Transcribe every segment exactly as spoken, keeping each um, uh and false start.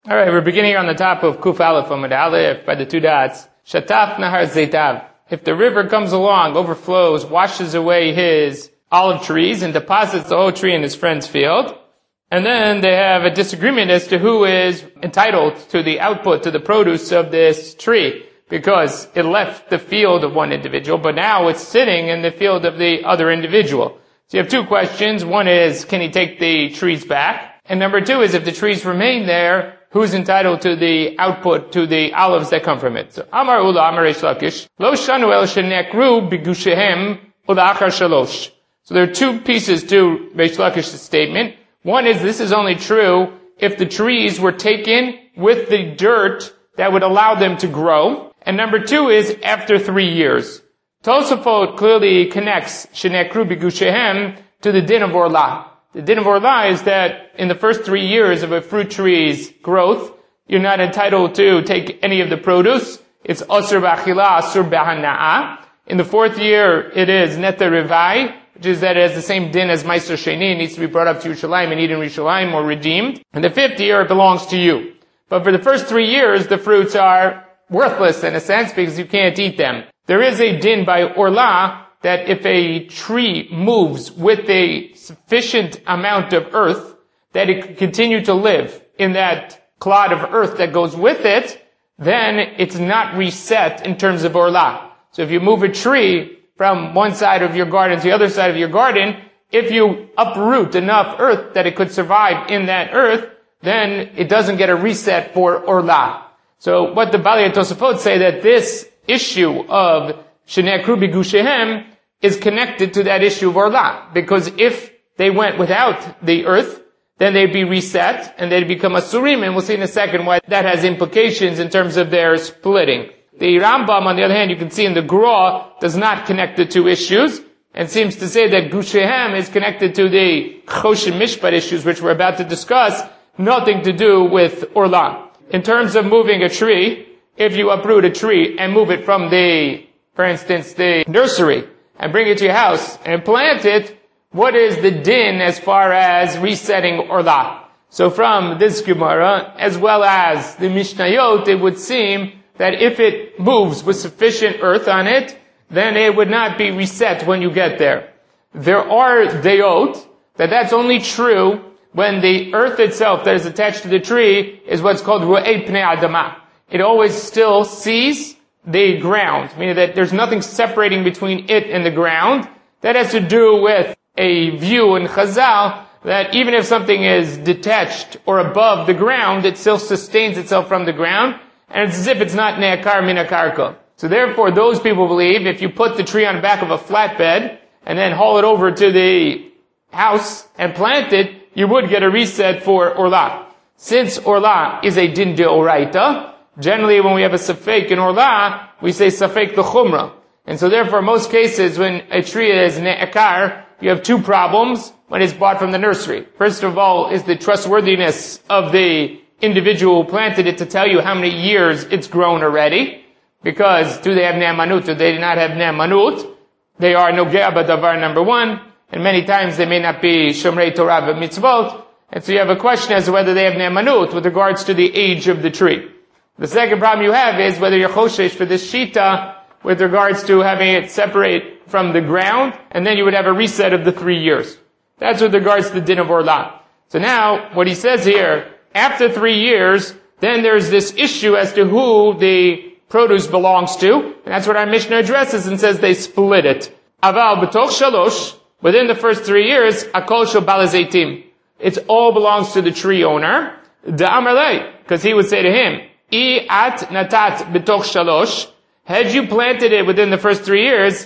All right, we're beginning on the top of Kuf Aleph Amud Aleph by the two dots. Shataf Nahar Zetav. If the river comes along, overflows, washes away his olive trees, and deposits the whole tree in his friend's field, and then they have a disagreement as to who is entitled to the output, to the produce of this tree, because it left the field of one individual, but now it's sitting in the field of the other individual. So you have two questions. One is, can he take the trees back? And number two is, if the trees remain there, who's entitled to the output, to the olives that come from it? So, Amar Ula, Amar Reish Lakish, Lo shanu el shenekru bigushehem ulachar shalosh. So there are two pieces to Reish Lakish's statement. One is, this is only true if the trees were taken with the dirt that would allow them to grow. And number two is, after three years. Tosafot clearly connects shenekru bigushehem to the din of Orlah. The din of Orlah is that in the first three years of a fruit tree's growth, you're not entitled to take any of the produce. It's Asur b'achila, Asur b'hana'ah. In the fourth year, it is Neta Rivai, which is that it has the same din as Meiser Sheni. It needs to be brought up to Yerushalayim and eaten in Yerushalayim or redeemed. And the fifth year, it belongs to you. But for the first three years, the fruits are worthless in a sense because you can't eat them. There is a din by Orlah that if a tree moves with a sufficient amount of earth, that it can continue to live in that clod of earth that goes with it, then it's not reset in terms of Orlah. So if you move a tree from one side of your garden to the other side of your garden, if you uproot enough earth that it could survive in that earth, then it doesn't get a reset for Orlah. So what the Balei Tosafot say, that this issue of Shenekru b'gushehem is connected to that issue of Orlah. Because if they went without the earth, then they'd be reset, and they'd become Asurim, and we'll see in a second why that has implications in terms of their splitting. The Rambam, on the other hand, you can see in the Gra, does not connect the two issues, and seems to say that Gushehem is connected to the Choshim Mishpat issues, which we're about to discuss, nothing to do with Orlah. In terms of moving a tree, if you uproot a tree and move it from the, for instance, the nursery, and bring it to your house and plant it, what is the din as far as resetting Orlah? So from this Gemara, as well as the Mishnayot, it would seem that if it moves with sufficient earth on it, then it would not be reset when you get there. There are Deyot that that's only true when the earth itself that is attached to the tree is what's called Ru'ei Pnei Adama. It always still sees the ground, meaning that there's nothing separating between it and the ground. That has to do with a view in Chazal that even if something is detached or above the ground, it still sustains itself from the ground, and it's as if it's not ne'akar min akarka. So therefore, those people believe if you put the tree on the back of a flatbed and then haul it over to the house and plant it, you would get a reset for Orlah. Since Orlah is a din deoraita, generally, when we have a safek in Orlah, we say safek the chumrah. And so therefore, in most cases, when a tree is ne'akar, you have two problems when it's bought from the nursery. First of all, is the trustworthiness of the individual who planted it to tell you how many years it's grown already. Because do they have ne'amanut or they do not have ne'amanut? They are nogea b'davar, number one. And many times they may not be shomrei Torah v'mitzvot. And so you have a question as to whether they have ne'amanut with regards to the age of the tree. The second problem you have is whether you're choshesh for this shita with regards to having it separate from the ground, and then you would have a reset of the three years. That's with regards to the din of Orlah. So now, what he says here, after three years, then there's this issue as to who the produce belongs to, and that's what our Mishnah addresses and says they split it. Aval b'toch shalosh, within the first three years, akol shel bal hazeitim. It all belongs to the tree owner. Da'amar lei, because he would say to him, I at natat b'toch shalosh, had you planted it within the first three years,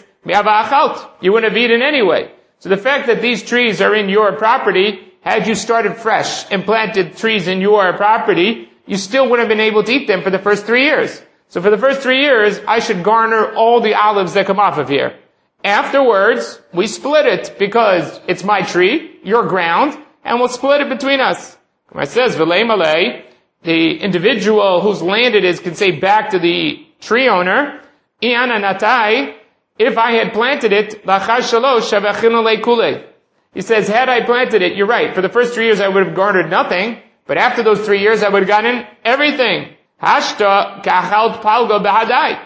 you wouldn't have eaten anyway. So the fact that these trees are in your property, had you started fresh and planted trees in your property, you still wouldn't have been able to eat them for the first three years. So for the first three years, I should garner all the olives that come off of here. Afterwards, we split it because it's my tree, your ground, and we'll split it between us. It says, V'lei malei, the individual whose land it is can say back to the tree owner, Iana natai, if I had planted it, lachar shalosh shavachinu lekule. He says, had I planted it, you're right, for the first three years I would have garnered nothing, But after those three years, I would have gotten everything. Hashta kachalt palga behadai.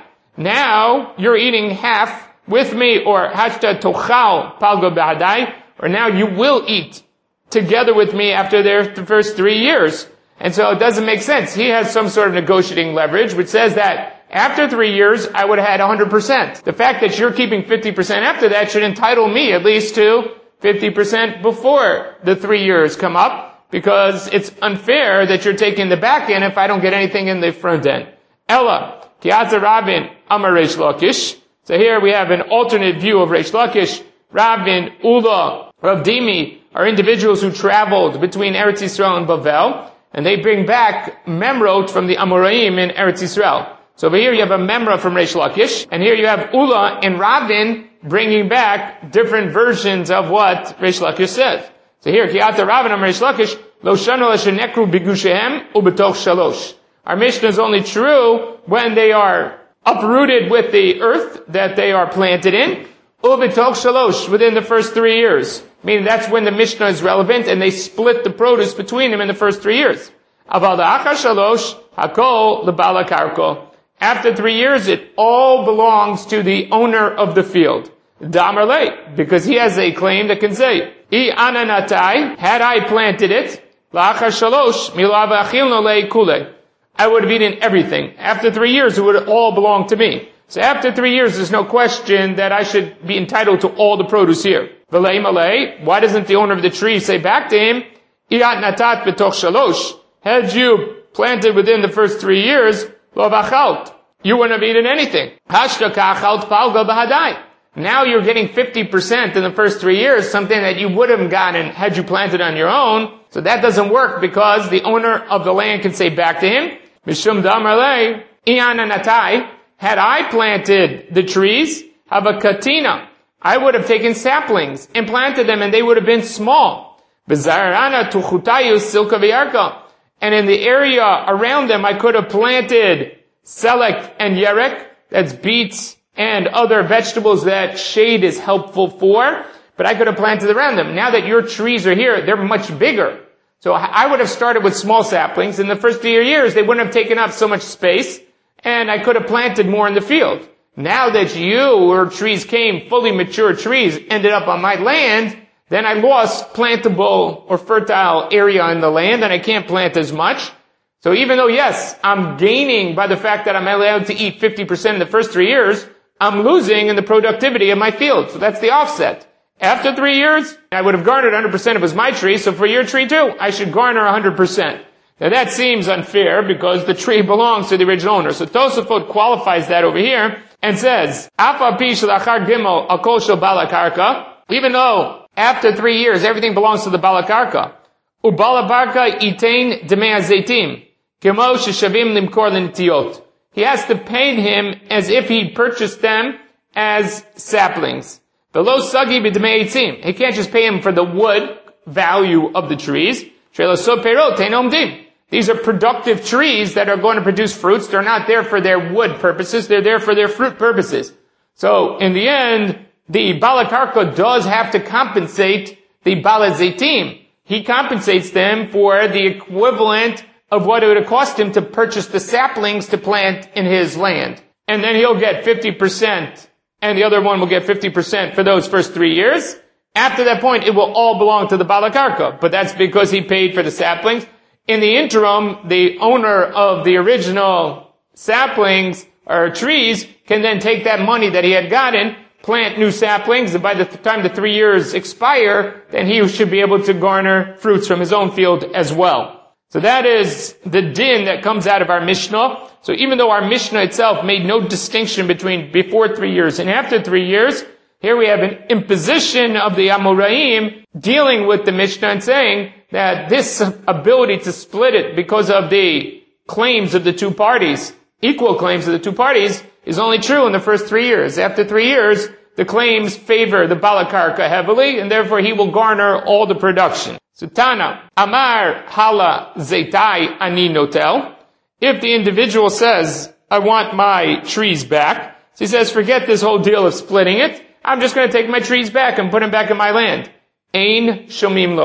Now, you're eating half with me, or hashta tochal palga behadai, or now you will eat together with me after their the first three years. And so it doesn't make sense. He has some sort of negotiating leverage, which says that after three years, I would have had one hundred percent. The fact that you're keeping fifty percent after that should entitle me at least to fifty percent before the three years come up, because it's unfair that you're taking the back end if I don't get anything in the front end. Ella, Kiata Rabin, Amar Reish Lakish. So here we have an alternate view of Reish Lakish. Rabin, Ula, Rav Dimi are individuals who traveled between Eretz Yisrael and Bavel, and they bring back memrot from the Amoraim in Eretz Yisrael. So over here you have a memra from Reish Lakish, and here you have Ula and Rabin bringing back different versions of what Reish Lakish says. So here, Kiata Rabin Amar Reish Lakish, Lo shanu l'shenekru b'gushehem ubetoch shalosh. Our Mishnah is only true when they are uprooted with the earth that they are planted in, ubetoch shalosh, within the first three years. Meaning that's when the Mishnah is relevant, and they split the produce between them in the first three years. Aval da'achar shalosh, hakol l'bala karko. After three years, it all belongs to the owner of the field. Damar le, because he has a claim that can say, I ananatai, had I planted it, la'achar shalosh, milav achilno le kule. I would have eaten everything. After three years, it would all belong to me. So after three years, there's no question that I should be entitled to all the produce here. V'lei malei, why doesn't the owner of the tree say back to him, Iyat natat b'toch shalosh, had you planted within the first three years, lo v'achalt, you wouldn't have eaten anything. Hashta ka'achalt palga b'hadai. Now you're getting fifty percent in the first three years, something that you would have gotten had you planted on your own. So that doesn't work because the owner of the land can say back to him, Mishum damar le, Iyana natai, had I planted the trees, have a katina, I would have taken saplings and planted them, and they would have been small. B'zarana tuchutayu silka v'yarka. And in the area around them, I could have planted selek and yerek, that's beets and other vegetables that shade is helpful for, but I could have planted around them. Now that your trees are here, they're much bigger. So I would have started with small saplings. In the first few years, they wouldn't have taken up so much space, and I could have planted more in the field. Now that you, or trees came, fully mature trees, ended up on my land, then I lost plantable or fertile area in the land, and I can't plant as much. So even though, yes, I'm gaining by the fact that I'm allowed to eat fifty percent in the first three years, I'm losing in the productivity of my field. So that's the offset. After three years, I would have garnered one hundred percent if it was my tree, so for your tree too, I should garner one hundred percent. Now that seems unfair because the tree belongs to the original owner. So Tosafot qualifies that over here and says, even though after three years everything belongs to the balakarka, ubalabarka itain demei zaitim, kemo sheshavim limkor l'nitiyot. He has to pay him as if he purchased them as saplings. Below sagi b'demei eitzim. He can't just pay him for the wood value of the trees. These are productive trees that are going to produce fruits. They're not there for their wood purposes. They're there for their fruit purposes. So in the end, the balakarka does have to compensate the balazaitim. He compensates them for the equivalent of what it would have cost him to purchase the saplings to plant in his land. And then he'll get fifty percent, and the other one will get fifty percent for those first three years. After that point, it will all belong to the balakarka, but that's because he paid for the saplings. In the interim, the owner of the original saplings or trees can then take that money that he had gotten, plant new saplings, and by the time the three years expire, then he should be able to garner fruits from his own field as well. So that is the din that comes out of our Mishnah. So even though our Mishnah itself made no distinction between before three years and after three years, here we have an imposition of the Amoraim dealing with the Mishnah and saying that this ability to split it because of the claims of the two parties, equal claims of the two parties, is only true in the first three years. After three years, the claims favor the balakarka heavily, and therefore he will garner all the production. Sutana, Amar Hala Zaitai Ani Notel. If the individual says, I want my trees back, so he says, forget this whole deal of splitting it. I'm just going to take my trees back and put them back in my land. Ein Shomim Lo.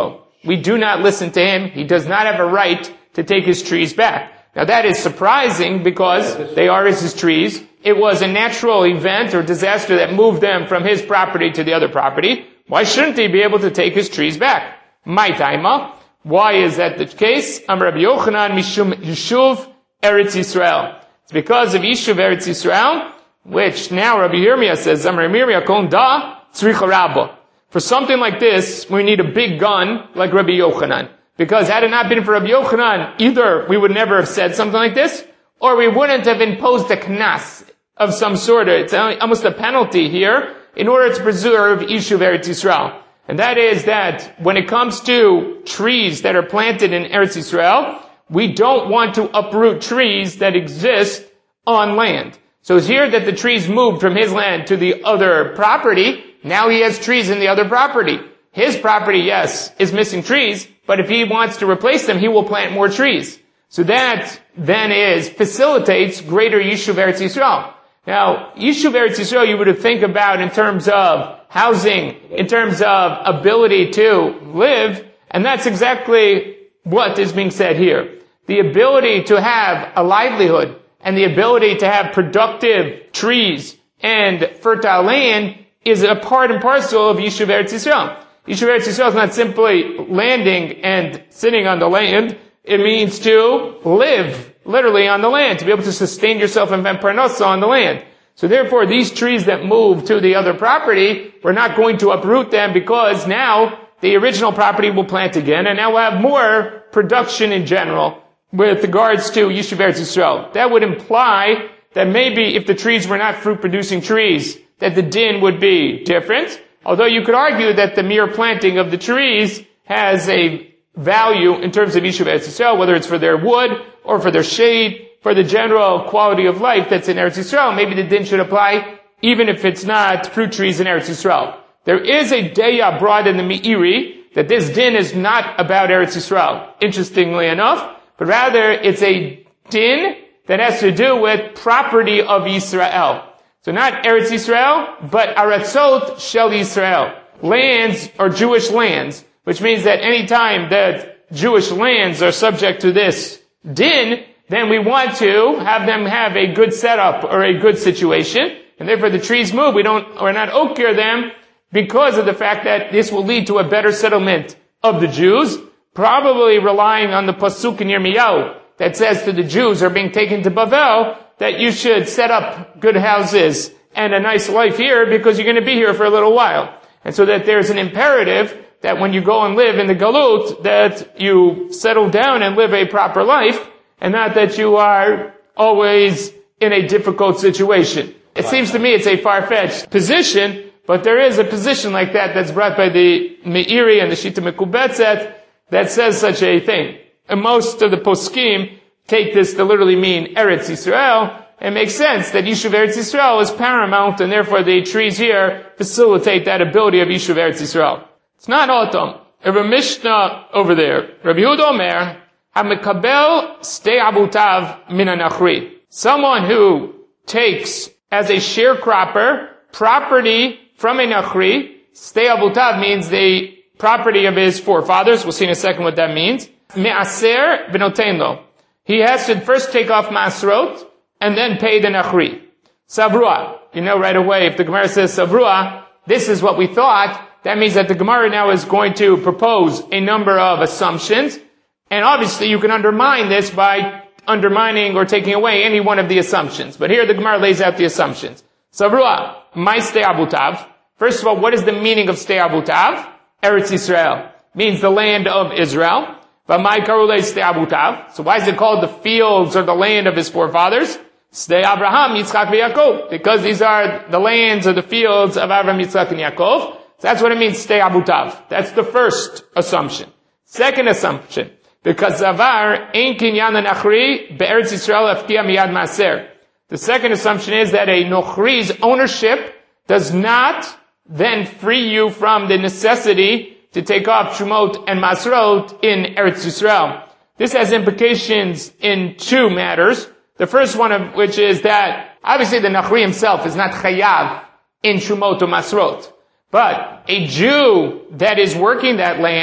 we do not listen to him. He does not have a right to take his trees back. Now that is surprising because they are his trees. It was a natural event or disaster that moved them from his property to the other property. Why shouldn't he be able to take his trees back? My taima. Why is that the case? Amar Rabbi Yochanan mishum Yishuv Eretz Yisrael. It's because of Yishuv Eretz Yisrael, which now Rabbi Yirmiyah says, Amar Yirmiyah kon da tzricha rabba. For something like this, we need a big gun like Rabbi Yochanan. Because had it not been for Rabbi Yochanan, either we would never have said something like this, or we wouldn't have imposed a knas of some sort. It's almost a penalty here in order to preserve Yishuv Eretz Yisrael. And that is that when it comes to trees that are planted in Eretz Yisrael, we don't want to uproot trees that exist on land. So it's here that the trees moved from his land to the other property. Now he has trees in the other property. His property, yes, is missing trees, but if he wants to replace them, he will plant more trees. So that then is, facilitates greater Yishuv Eretz Yisrael. Now, Yishuv Eretz Yisrael you would think about in terms of housing, in terms of ability to live, and that's exactly what is being said here. The ability to have a livelihood and the ability to have productive trees and fertile land is a part and parcel of Yishuv Eretz Yisrael. Yishuv Eretz Yisrael is not simply landing and sitting on the land. It means to live literally on the land, to be able to sustain yourself and parnasa on the land. So therefore, these trees that move to the other property, we're not going to uproot them because now the original property will plant again, and now we'll have more production in general with regards to Yishuv Eretz Yisrael. That would imply that maybe if the trees were not fruit-producing trees, that the din would be different. Although you could argue that the mere planting of the trees has a value in terms of Yishuv Eretz Yisrael, whether it's for their wood or for their shade, for the general quality of life that's in Eretz Yisrael. Maybe the din should apply even if it's not fruit trees in Eretz Yisrael. There is a deya brought in the Meiri that this din is not about Eretz Yisrael, interestingly enough, but rather it's a din that has to do with property of Yisrael. So not Eretz Yisrael, but Aratzot Shel Yisrael. Lands are Jewish lands, which means that any time that Jewish lands are subject to this din, then we want to have them have a good setup or a good situation, and therefore the trees move. We don't, we're not okir them because of the fact that this will lead to a better settlement of the Jews, probably relying on the pasuk in Yirmiyahu that says to the Jews who are being taken to Bavel that you should set up good houses and a nice life here because you're going to be here for a little while. And so that there's an imperative that when you go and live in the Galut, that you settle down and live a proper life, and not that you are always in a difficult situation. It seems to me it's a far-fetched position, but there is a position like that that's brought by the Meiri and the Shita Mekubetzet that says such a thing. And most of the poskim take this to literally mean Eretz Yisrael. It makes sense that Yishuv Eretz Yisrael is paramount, and therefore the trees here facilitate that ability of Yishuv Eretz Yisrael. It's not autumn. There's a Mishnah over there. Rabbi Yehuda Omer, HaMekabel stei abutav min hanachri. Someone who takes as a sharecropper property from a nachri, stei abutav means the property of his forefathers. We'll see in a second what that means. Me'aser v'noten lo. He has to first take off masrot and then pay the nachri. Savrua. You know right away, if the Gemara says Savrua, this is what we thought. That means that the Gemara now is going to propose a number of assumptions. And obviously you can undermine this by undermining or taking away any one of the assumptions. But here the Gemara lays out the assumptions. Savrua, my stei abutav. First of all, what is the meaning of stei abutav? Eretz Yisrael. Means the land of Israel. V'mai karulei stei abutav. So why is it called the fields or the land of his forefathers? Stei Abraham, Yitzchak, v'Yaakov. Because these are the lands or the fields of Abraham, Yitzchak, and Yaakov. So that's what it means, stei abutav. That's the first assumption. Second assumption. Because zavar ein kinyan nachri be'eretz Yisrael aftia miyad maaser. The second assumption is that a nochri's ownership does not then free you from the necessity to take off Shumot and Masrot in Eretz Yisrael. This has implications in two matters. The first one of which is that obviously the Nachri himself is not chayav in Shumot or Masrot. But a Jew that is working that land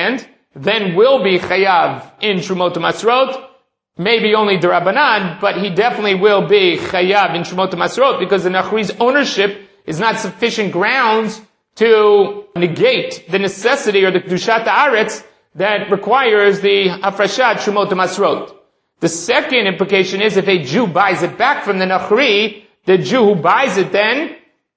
then will be chayav in Trumot Masrot. Maybe only D'Rabbanan, but he definitely will be chayav in Trumot Masrot because the Nachri's ownership is not sufficient grounds to negate the necessity or the Kedushat Haaretz that requires the Hafrashat Trumot Masrot. The second implication is if a Jew buys it back from the Nachri, the Jew who buys it then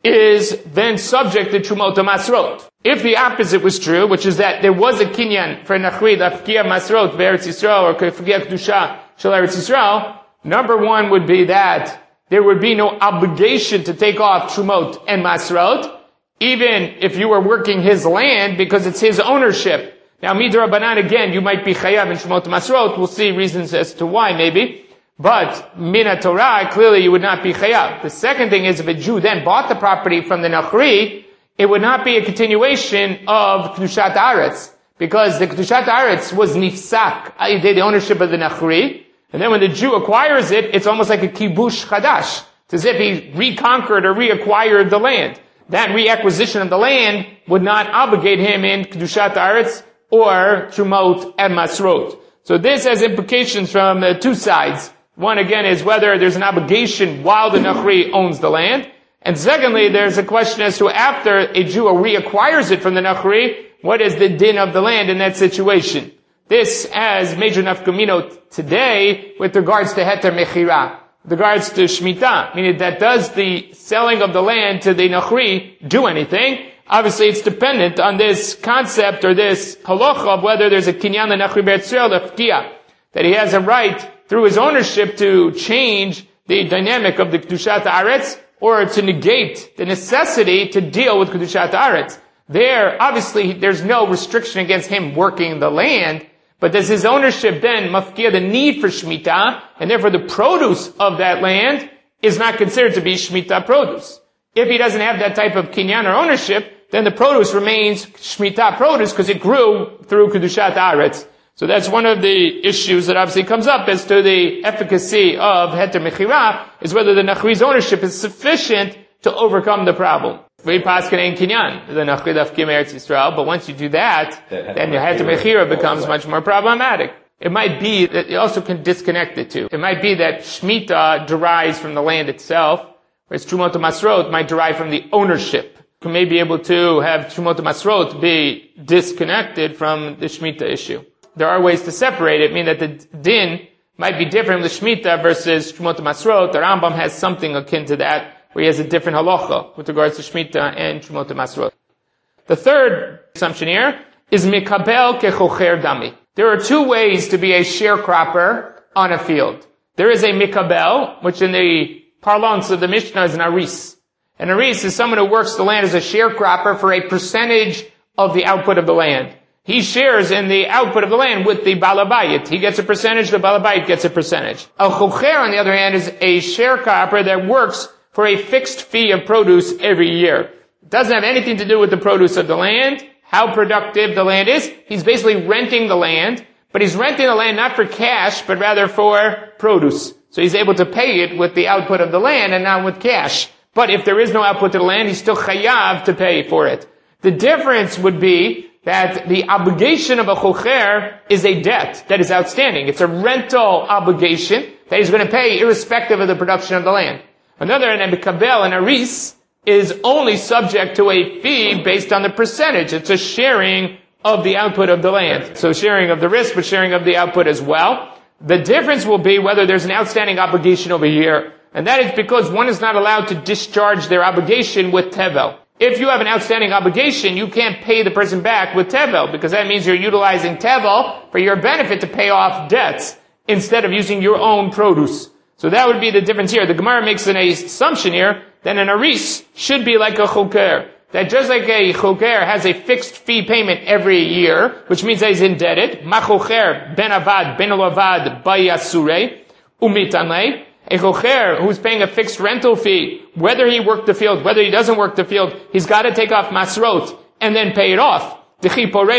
is then subject to Trumot Masrot. If the opposite was true, which is that there was a kinyan for Nachri, the Fkia Masrot, Be'eretz Yisrael, or Fkia Kedusha, Shel Eretz Yisrael, number one would be that there would be no obligation to take off Trumot and Masrot, even if you were working his land because it's his ownership. Now, Midrabanan, again, you might be chayav in Trumot Masrot. We'll see reasons as to why, maybe. But, Mina Torah, clearly you would not be chayav. The second thing is, if a Jew then bought the property from the Nachri, it would not be a continuation of Kedushat Haaretz, because the Kedushat Haaretz was nifsak, that is the ownership of the Nachri, and then when the Jew acquires it, it's almost like a kibush chadash. It's as if he reconquered or reacquired the land. That reacquisition of the land would not obligate him in Kedushat Haaretz or Trumot and Masrot. So this has implications from the two sides. One, again, is whether there's an obligation while the Nachri owns the land. And secondly, there's a question as to after a Jew reacquires it from the Nachri, what is the din of the land in that situation? This has major nafkamino today with regards to heter mechira, with regards to shmita, meaning that does the selling of the land to the Nachri do anything? Obviously, it's dependent on this concept or this halacha of whether there's a kinyan the Nachri Be'eretz Yisrael, the fkia, that he has a right through his ownership to change the dynamic of the Kedushat Haaretz or to negate the necessity to deal with Kedushat Haaretz. There, obviously, there's no restriction against him working the land, but does his ownership then mafkia the need for Shemitah, and therefore the produce of that land is not considered to be Shemitah produce. If he doesn't have that type of kinyan or ownership, then the produce remains Shemitah produce because it grew through Kedushat Haaretz. So that's one of the issues that obviously comes up as to the efficacy of Heter Mechira, is whether the Nachri's ownership is sufficient to overcome the problem. We paskin ein kinyan, the Nachri dafkim Eretz Yisrael, but once you do that, then your Heter Mechira becomes much more problematic. It might be that you also can disconnect the two. It might be that Shemitah derives from the land itself, whereas Trumot Masrot might derive from the ownership. You may be able to have Trumot Masrot be disconnected from the Shemitah issue. There are ways to separate it, meaning that the din might be different from the Shemitah versus Trumot Masrot. The Rambam has something akin to that, where he has a different halacha with regards to Shemitah and Trumot Masrot. The third assumption here is mikabel kechocher dami. There are two ways to be a sharecropper on a field. There is a mikabel, which in the parlance of the Mishnah is an aris. An aris is someone who works the land as a sharecropper for a percentage of the output of the land. He shares in the output of the land with the balabayit. He gets a percentage, the balabayit gets a percentage. A chocher, on the other hand, is a sharecropper that works for a fixed fee of produce every year. It doesn't have anything to do with the produce of the land, how productive the land is. He's basically renting the land, but he's renting the land not for cash, but rather for produce. So he's able to pay it with the output of the land and not with cash. But if there is no output to the land, he's still chayav to pay for it. The difference would be that the obligation of a chocher is a debt that is outstanding. It's a rental obligation that he's going to pay irrespective of the production of the land. Another, an mikabel, an aris, is only subject to a fee based on the percentage. It's a sharing of the output of the land. So sharing of the risk, but sharing of the output as well. The difference will be whether there's an outstanding obligation over here. And that is because one is not allowed to discharge their obligation with tevel. If you have an outstanding obligation, you can't pay the person back with tevel, because that means you're utilizing tevel for your benefit to pay off debts instead of using your own produce. So that would be the difference here. The Gemara makes an assumption here that an aris should be like a choker. That just like a choker has a fixed fee payment every year, which means that he's indebted. Ma choker ben avad ben lo avad bayasure umitanle. A chocher who's paying a fixed rental fee, whether he worked the field, whether he doesn't work the field, he's got to take off masrot and then pay it off. Because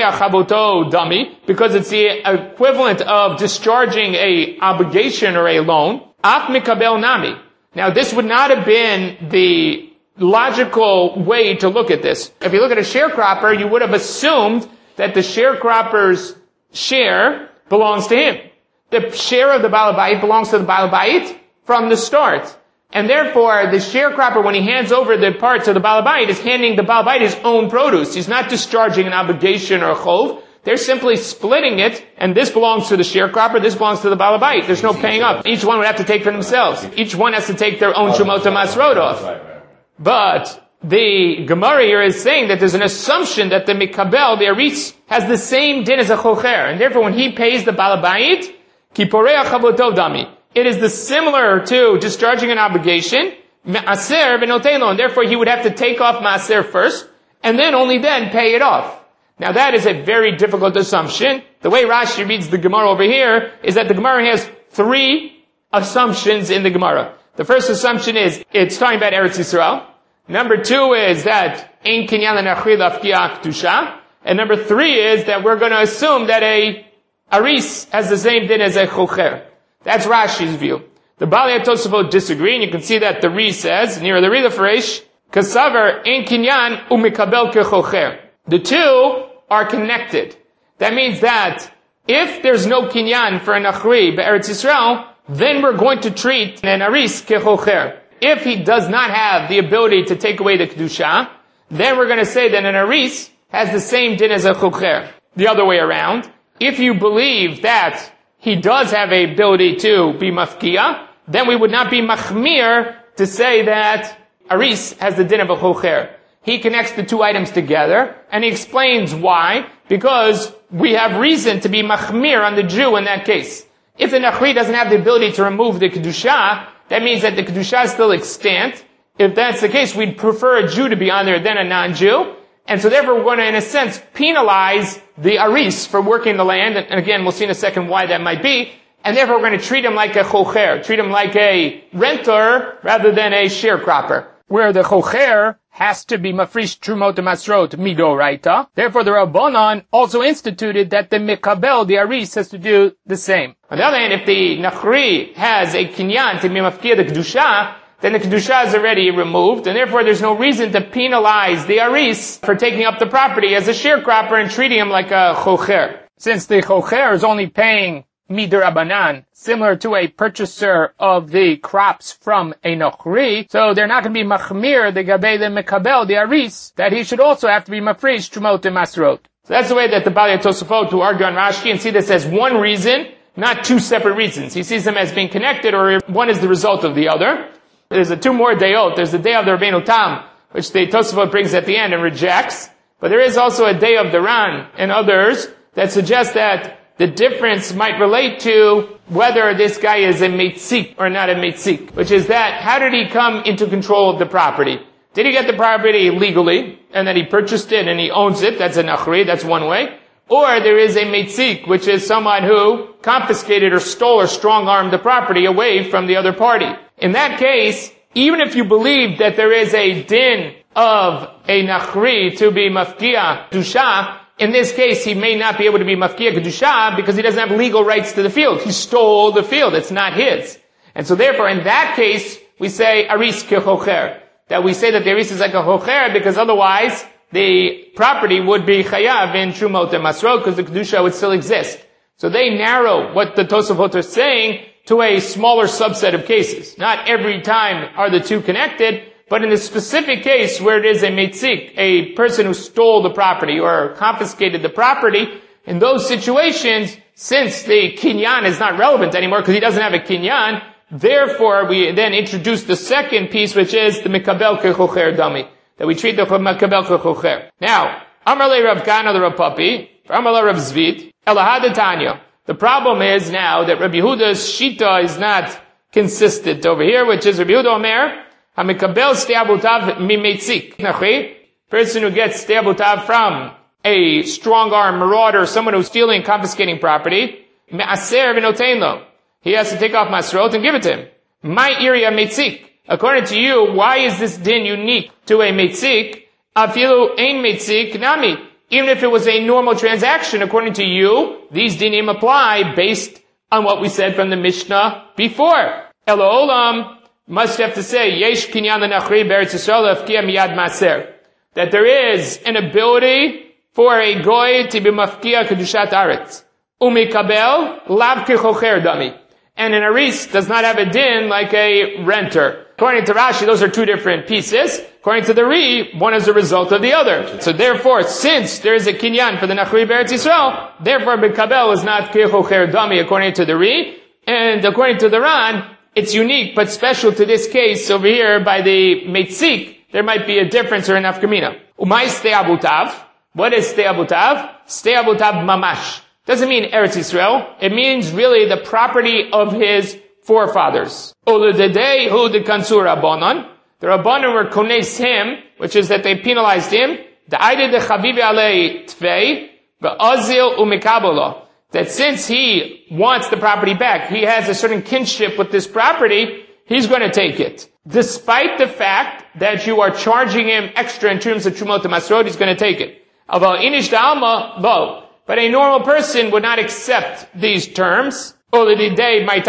it's the equivalent of discharging a obligation or a loan. Af mikabel nami. Now this would not have been the logical way to look at this. If you look at a sharecropper, you would have assumed that the sharecropper's share belongs to him. The share of the Baal Bayit belongs to the Baal Bayit from the start. And therefore, the sharecropper, when he hands over the part to the Baal Bayit, is handing the Baal Bayit his own produce. He's not discharging an obligation or a chov. They're simply splitting it, and this belongs to the sharecropper, this belongs to the Baal Bayit. There's no paying up. Each one would have to take for themselves. Each one has to take their own Shemot HaMasrot off. But the Gemara here is saying that there's an assumption that the Mikabel, the Aris, has the same din as a Chocher. And therefore, when he pays the Baal Bayit, Kiporei Chavotov Dami. It is the similar to discharging an obligation, Ma'aser v'notein, and therefore he would have to take off Ma'aser first, and then only then pay it off. Now that is a very difficult assumption. The way Rashi reads the Gemara over here is that the Gemara has three assumptions in the Gemara. The first assumption is it's talking about Eretz Yisrael. Number two is that Ein Kinyan L'Nachri L'Afkiya Kedusha. And number three is that we're going to assume that a Aris has the same din as a Chocher. That's Rashi's view. The Balei Tosafot disagree, and you can see that the Ri says, near the Ri Lefresh, Kasaver Ein Kinyan Umikabel Kechocher. The two are connected. That means that if there's no kinyan for an achri be'eretz Yisrael, then we're going to treat an aris kechocher. If he does not have the ability to take away the kedusha, then we're going to say that an aris has the same din as a chocher. The other way around, if you believe that he does have a ability to be mafkia, then we would not be machmir to say that aris has the din of a chocher. He connects the two items together, and he explains why, because we have reason to be machmir on the Jew in that case. If the Nachri doesn't have the ability to remove the Kedusha, that means that the Kedusha is still extant. If that's the case, we'd prefer a Jew to be on there than a non-Jew. And so therefore we're going to, in a sense, penalize the Aris for working the land, and again, we'll see in a second why that might be, and therefore we're going to treat him like a chocher, treat him like a renter rather than a sharecropper. Where the chocher has to be mafrish trumot masrot midoraita. Therefore, the Rabbanan also instituted that the mikabel, the aris, has to do the same. On the other hand, if the nachri has a kinyan to be mafkia the kedusha, then the kedusha is already removed, and therefore there's no reason to penalize the aris for taking up the property as a sharecropper and treating him like a chocher. Since the chocher is only paying midirabanan, similar to a purchaser of the crops from a nochri, so they're not going to be machmir, the gabei, the mekabel, the aris, that he should also have to be mafrish, trumot, and masrot. So that's the way that the Balei Tosafot to argue on Rashi and see this as one reason, not two separate reasons. He sees them as being connected, or one is the result of the other. There's a two more dayot. There's the day of the Rabbeinu Tam, which the Tosafot brings at the end and rejects. But there is also a day of the Ran and others that suggest that the difference might relate to whether this guy is a meitzik or not a meitzik, which is that, how did he come into control of the property? Did he get the property legally, and then he purchased it and he owns it? That's a nachri, that's one way. Or there is a meitzik, which is someone who confiscated or stole or strong-armed the property away from the other party. In that case, even if you believe that there is a din of a nachri to be mafkia dusha, in this case, he may not be able to be mafkia kedusha because he doesn't have legal rights to the field. He stole the field. It's not his. And so therefore, in that case, we say aris kechocher. That we say that the aris is like a chocher because otherwise the property would be chayav in trumot and masrot because the kedusha would still exist. So they narrow what the Tosafot are saying to a smaller subset of cases. Not every time are the two connected, but in the specific case where it is a meitzik, a person who stole the property or confiscated the property, in those situations, since the kinyan is not relevant anymore because he doesn't have a kinyan, therefore we then introduce the second piece, which is the mikabel kechocher dami, that we treat the mikabel kechocher. Now, Amar le Rav Kana the Rav Papi, Amar le Rav Zvit, Elahad Tanya. The problem is now that Rabbi Yehuda's shita is not consistent over here, which is Rabbi Yehuda Omer, HaMikabel ste'abutav mimetzik. Nachri, person who gets ste'abutav from a strong-arm marauder, someone who's stealing, confiscating property, me'aser v'notein lo. He has to take off masrot and give it to him. My area metzik. According to you, why is this din unique to a metzik? Afilu ein metzik nami. Even if it was a normal transaction, according to you, these dinim apply based on what we said from the Mishnah before. Elo olam. Must have to say, yesh kinyan l'nachri be'eretz Yisrael l'afkia miyad maser. That there is an ability for a goy to be mafkia kedushat aretz. umikabel lav kichocher dami. And an aris does not have a din like a renter. According to Rashi, those are two different pieces. According to the Ri, one is a result of the other. So therefore, since there is a kinyan for the Nachri Beretz Yisrael, therefore Bekabel is not kichocher dami according to the Ri. And according to the Ran, it's unique but special to this case over here by the Meitzik. There might be a difference or an afkamina. Umay stei abutav. What is stei abutav? Stei abutav mamash. Doesn't mean Eretz Yisrael. It means really the property of his forefathers. Oludedei hu de kansur Rabbanon. The Rabbanon were kones him, which is that they penalized him. The aide de chavivi alei tvei, ve'azil umikabolo. That since he wants the property back, he has a certain kinship with this property, he's going to take it. Despite the fact that you are charging him extra in terms of Trumot Masrot, he's going to take it. Although inish da'alma, lo. But a normal person would not accept these terms. What did he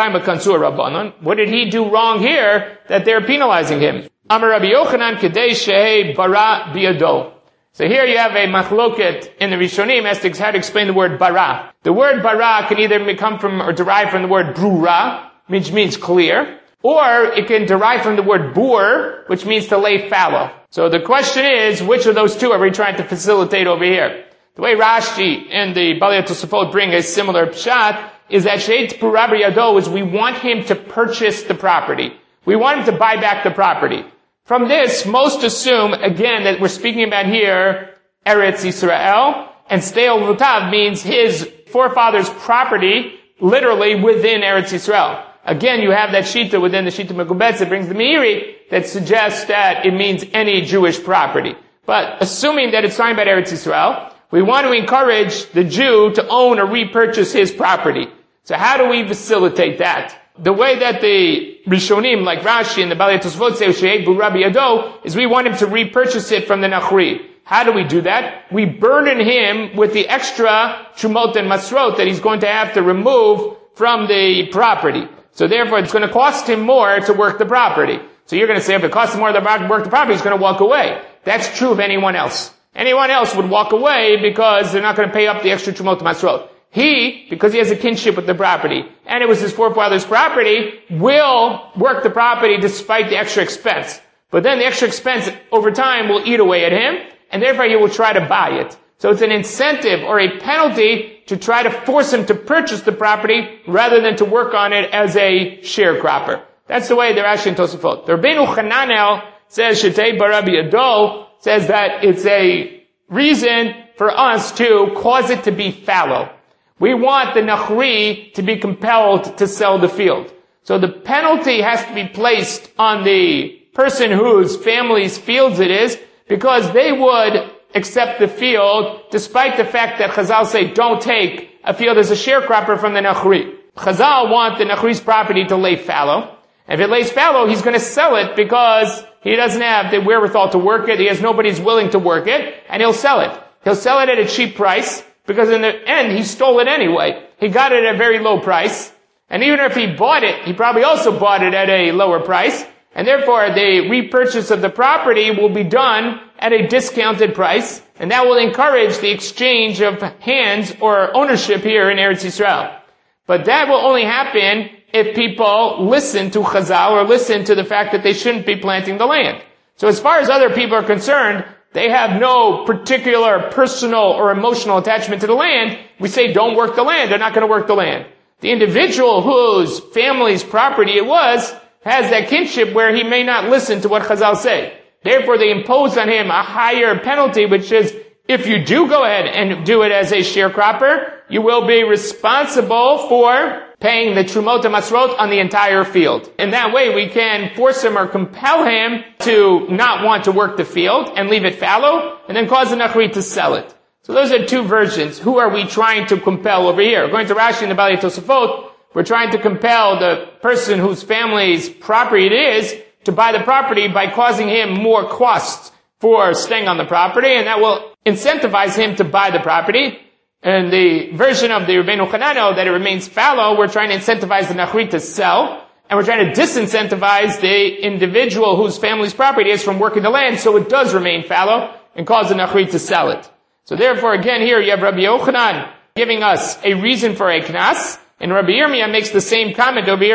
do wrong here that they're penalizing him? Amar Rabbi Yochanan kedei shehei bara biado. So here you have a machloket in the Rishonim as to how to explain the word bara. The word bara can either come from or derive from the word brura, which means clear, or it can derive from the word bur, which means to lay fallow. So the question is, which of those two are we trying to facilitate over here? The way Rashi and the Balei Tosafot bring a similar pshat is that Sheit Pura B'Yado is we want him to purchase the property. We want him to buy back the property. From this, most assume, again, that we're speaking about here Eretz Yisrael, and Steil Vutav means his forefather's property, literally within Eretz Yisrael. Again, you have that Shita within the Shita Mekubetz that brings the Meiri that suggests that it means any Jewish property. But assuming that it's talking about Eretz Yisrael, we want to encourage the Jew to own or repurchase his property. So how do we facilitate that? The way that the Rishonim, like Rashi and the Balei Tosfot say, Shehei Bura B'Yado, is we want him to repurchase it from the Nachri. How do we do that? We burden him with the extra Trumot and Masrot that he's going to have to remove from the property. So therefore, it's going to cost him more to work the property. So you're going to say, if it costs him more to work the property, he's going to walk away. That's true of anyone else. Anyone else would walk away because they're not going to pay up the extra Trumot Masrot. He, because he has a kinship with the property, and it was his forefather's property, will work the property despite the extra expense. But then the extra expense over time will eat away at him, and therefore he will try to buy it. So it's an incentive or a penalty to try to force him to purchase the property rather than to work on it as a sharecropper. That's the way the Rashi and Tosafot. The Rabbeinu Hananel says, Shetei Bara B'Yado, says that it's a reason for us to cause it to be fallow. We want the Nachri to be compelled to sell the field. So the penalty has to be placed on the person whose family's fields it is, because they would accept the field despite the fact that Chazal say don't take a field as a sharecropper from the Nachri. Chazal want the Nachri's property to lay fallow. And if it lays fallow, he's going to sell it because he doesn't have the wherewithal to work it. He has nobody's willing to work it, and he'll sell it. He'll sell it at a cheap price, because in the end, he stole it anyway. He got it at a very low price. And even if he bought it, he probably also bought it at a lower price. And therefore, the repurchase of the property will be done at a discounted price. And that will encourage the exchange of hands or ownership here in Eretz Yisrael. But that will only happen if people listen to Chazal or listen to the fact that they shouldn't be planting the land. So as far as other people are concerned, they have no particular personal or emotional attachment to the land. We say don't work the land. They're not going to work the land. The individual whose family's property it was has that kinship where he may not listen to what Chazal say. Therefore, they impose on him a higher penalty, which is if you do go ahead and do it as a sharecropper, you will be responsible for paying the Trumot Masrot on the entire field. In that way, we can force him or compel him to not want to work the field and leave it fallow, and then cause the Nachri to sell it. So those are two versions. Who are we trying to compel over here? According to Rashi and the Balei Tosafot, we're trying to compel the person whose family's property it is to buy the property by causing him more costs for staying on the property, and that will incentivize him to buy the property. And the version of the Rabbeinu Hananel that it remains fallow, we're trying to incentivize the Nachri to sell, and we're trying to disincentivize the individual whose family's property is from working the land, so it does remain fallow, and cause the Nachri to sell it. So therefore, again, here you have Rabbi Yochanan, giving us a reason for a knas. And Rabbi Yirmiyah makes the same comment. Rabbi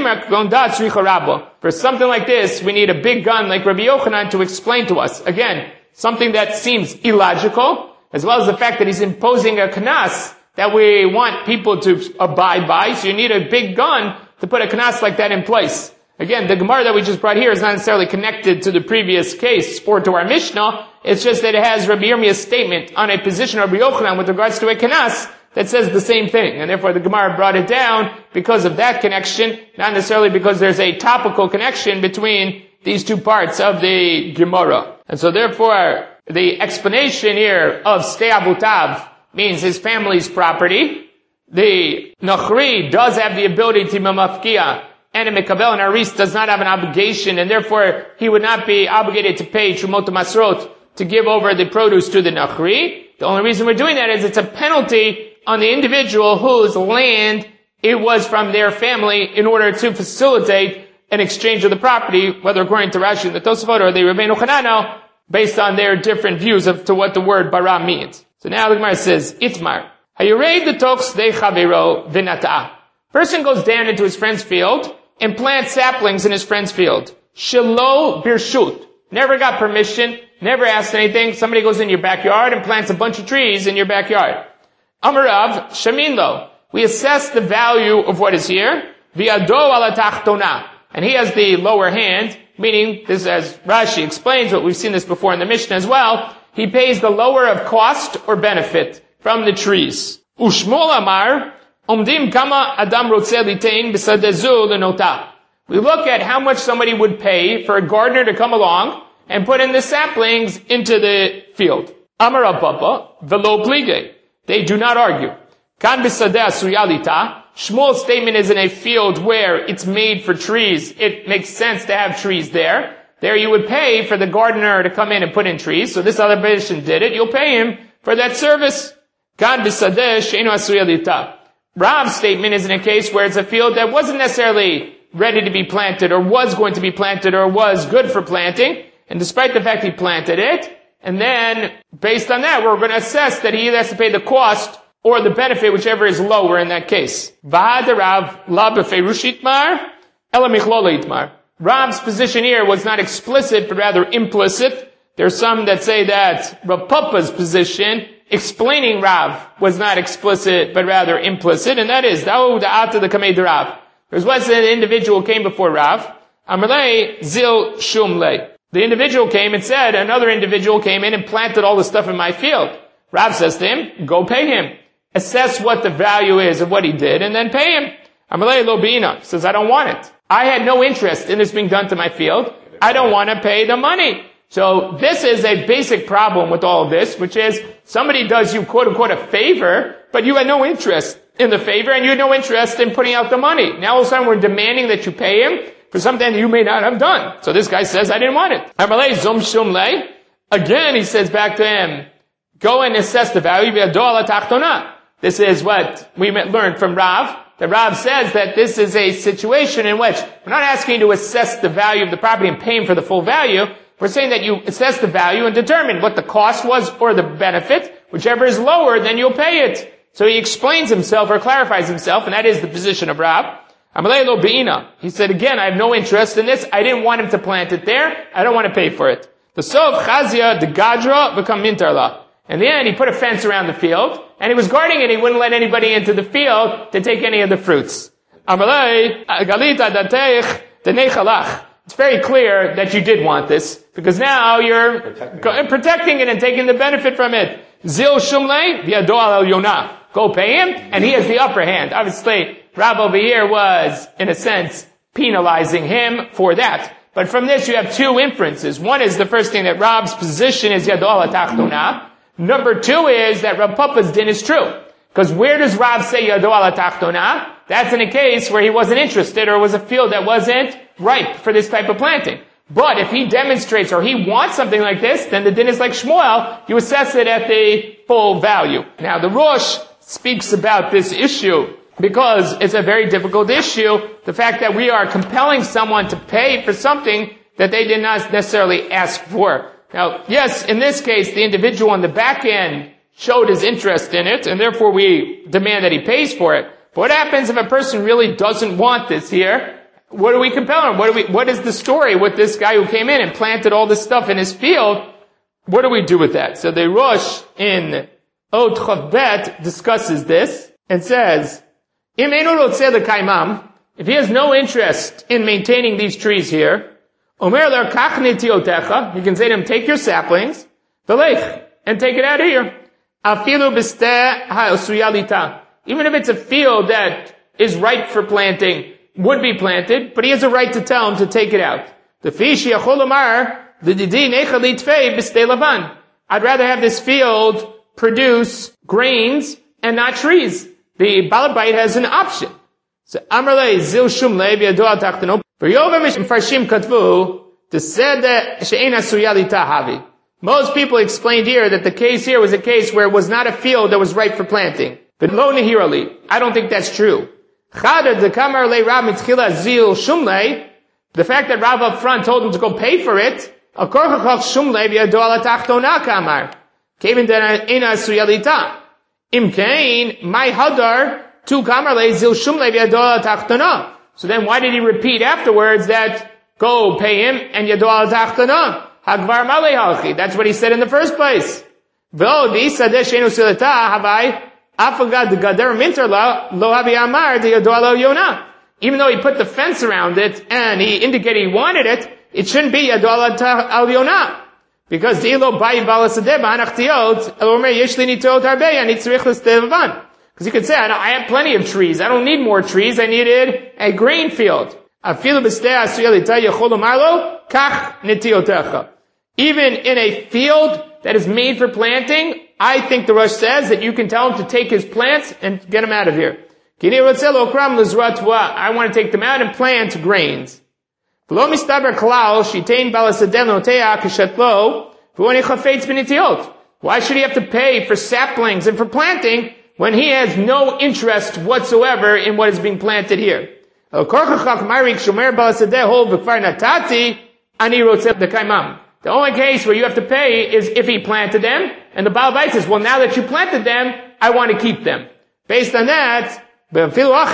Yirmiyah, for something like this, we need a big gun like Rabbi Yochanan to explain to us. Again, something that seems illogical, as well as the fact that he's imposing a knas that we want people to abide by. So you need a big gun to put a knas like that in place. Again, the Gemara that we just brought here is not necessarily connected to the previous case or to our Mishnah. It's just that it has Rabbi Yirmiyah's statement on a position of Rabbi Yochanan with regards to a knas that says the same thing. And therefore the Gemara brought it down because of that connection, not necessarily because there's a topical connection between these two parts of the Gemara. And so therefore, the explanation here of Stei Avutav means his family's property. The Nachri does have the ability to Mamafkia, and a Mekabel and Aris does not have an obligation, and therefore he would not be obligated to pay Trumot Masrot to give over the produce to the Nachri. The only reason we're doing that is it's a penalty on the individual whose land it was from their family in order to facilitate an exchange of the property, whether according to Rashi and the Tosafot or the Rabbeinu Chananel, based on their different views of to what the word bara means. So now the Gemara says, Itmar, Hayurei b'toch sdei chavero v'nata'ah. Person goes down into his friend's field and plants saplings in his friend's field. Shelo birshut. Never got permission, never asked anything. Somebody goes in your backyard and plants a bunch of trees in your backyard. Amarav, shamin lo. We assess the value of what is here. V'yado ala tachtona. And he has the lower hand, meaning, this as Rashi explains, but we've seen this before in the Mishnah as well, he pays the lower of cost or benefit from the trees. Ushmol amar, umdim kama adam rotzeh litein b'sadezu lenota. We look at how much somebody would pay for a gardener to come along and put in the saplings into the field. Amar Abba, velo plige. They do not argue. Kan b'sadeh asuyalita. Shmuel's statement is in a field where it's made for trees. It makes sense to have trees there. There you would pay for the gardener to come in and put in trees. So this other person did it. You'll pay him for that service. Kan b'sadeh she'enu asuyalita. Rav's statement is in a case where it's a field that wasn't necessarily ready to be planted or was going to be planted or was good for planting. And despite the fact he planted it, and then based on that, we're going to assess that he either has to pay the cost or the benefit, whichever is lower in that case. Rav's position here was not explicit, but rather implicit. There's some that say that Rav Papa's position, explaining Rav, was not explicit, but rather implicit, and that is, there was an individual who came before Rav, Amalei Zil Shumlei. The individual came and said, another individual came in and planted all the stuff in my field. Rav says to him, go pay him. Assess what the value is of what he did, and then pay him. Amalei Lobina says, I don't want it. I had no interest in this being done to my field. I don't want to pay the money. So this is a basic problem with all of this, which is somebody does you quote unquote a favor, but you had no interest in the favor and you had no interest in putting out the money. Now all of a sudden we're demanding that you pay him for something that you may not have done. So this guy says, I didn't want it. Amalei Zum Shumlei. Again, he says back to him, go and assess the value. This is what we learned from Rav. That Rav says that this is a situation in which we're not asking you to assess the value of the property and pay him for the full value. We're saying that you assess the value and determine what the cost was or the benefit. Whichever is lower, then you'll pay it. So he explains himself or clarifies himself, and that is the position of Rav. Amalei lo be'ina. He said, again, I have no interest in this. I didn't want him to plant it there. I don't want to pay for it. The Sov Chazia, the Gadra, become Mintarla. In the end, he put a fence around the field, and he was guarding it. He wouldn't let anybody into the field to take any of the fruits. Amalei, Galita Dateich, Denechalach. It's very clear that you did want this, because now you're protecting, protecting it and taking the benefit from it. Zil Shumlei, V'yado al Yonah. Go pay him, and he has the upper hand. Obviously, Rav over here was, in a sense, penalizing him for that. But from this, you have two inferences. One is the first thing that Rav's position is Yado al Tachtona. Number two is that Rav Papa's din is true. Because where does Rav say Yado al Tachtona? That's in a case where he wasn't interested or was a field that wasn't ripe for this type of planting. But if he demonstrates or he wants something like this, then the din is like Shmuel. You assess it at the full value. Now the Rosh speaks about this issue because it's a very difficult issue. The fact that we are compelling someone to pay for something that they did not necessarily ask for. Now, yes, in this case, the individual on the back end showed his interest in it, and therefore we demand that he pays for it. But what happens if a person really doesn't want this here? What do we compel him? What do we, what is the story with this guy who came in and planted all this stuff in his field? What do we do with that? So the Rosh in Od Chav Bet discusses this and says, Im einu rotzeh l'kaimam, if he has no interest in maintaining these trees here, Omer ler kach netiotecha, you can say to him, take your saplings, v'lech, and take it out of here. Afilu b'steh ha'osuya lita. Even if it's a field that is ripe for planting, would be planted, but he has a right to tell him to take it out. The fish yachol omar, the didi necha litfei b'steh lavan. I'd rather have this field produce grains and not trees. The Baal Bayit has an option. So Amrle zil shumle b'yado al tachtano. V'yovem farshim katvu t'sed she'en asuya lita havi. Most people explained here that the case here was a case where it was not a field that was ripe for planting. But lo nehirali. I don't think that's true. Chada de kamar le Rav mitchila zil shumle. The fact that Rav up front told him to go pay for it. Akor chachach shumle b'yado al tachtona kamar. Kevin de ena suyalita. Imkain my hadar tu kamar le zil shumle b'yado al tachtona. So then why did he repeat afterwards that go pay him and yado al tachtona? Hagvar male halchi. That's what he said in the first place. V'o di sadeh she'enu silata habai. Even though he put the fence around it and he indicated he wanted it, it shouldn't be Yadu al Yonah. Because Because you could say, I, I have plenty of trees. I don't need more trees. I needed a grain field. Even in a field that is made for planting, I think the Rosh says that you can tell him to take his plants and get them out of here. I want to take them out and plant grains. Why should he have to pay for saplings and for planting when he has no interest whatsoever in what is being planted here? The only case where you have to pay is if he planted them, and the Baal Bayit says, well, now that you planted them, I want to keep them. Based on that, but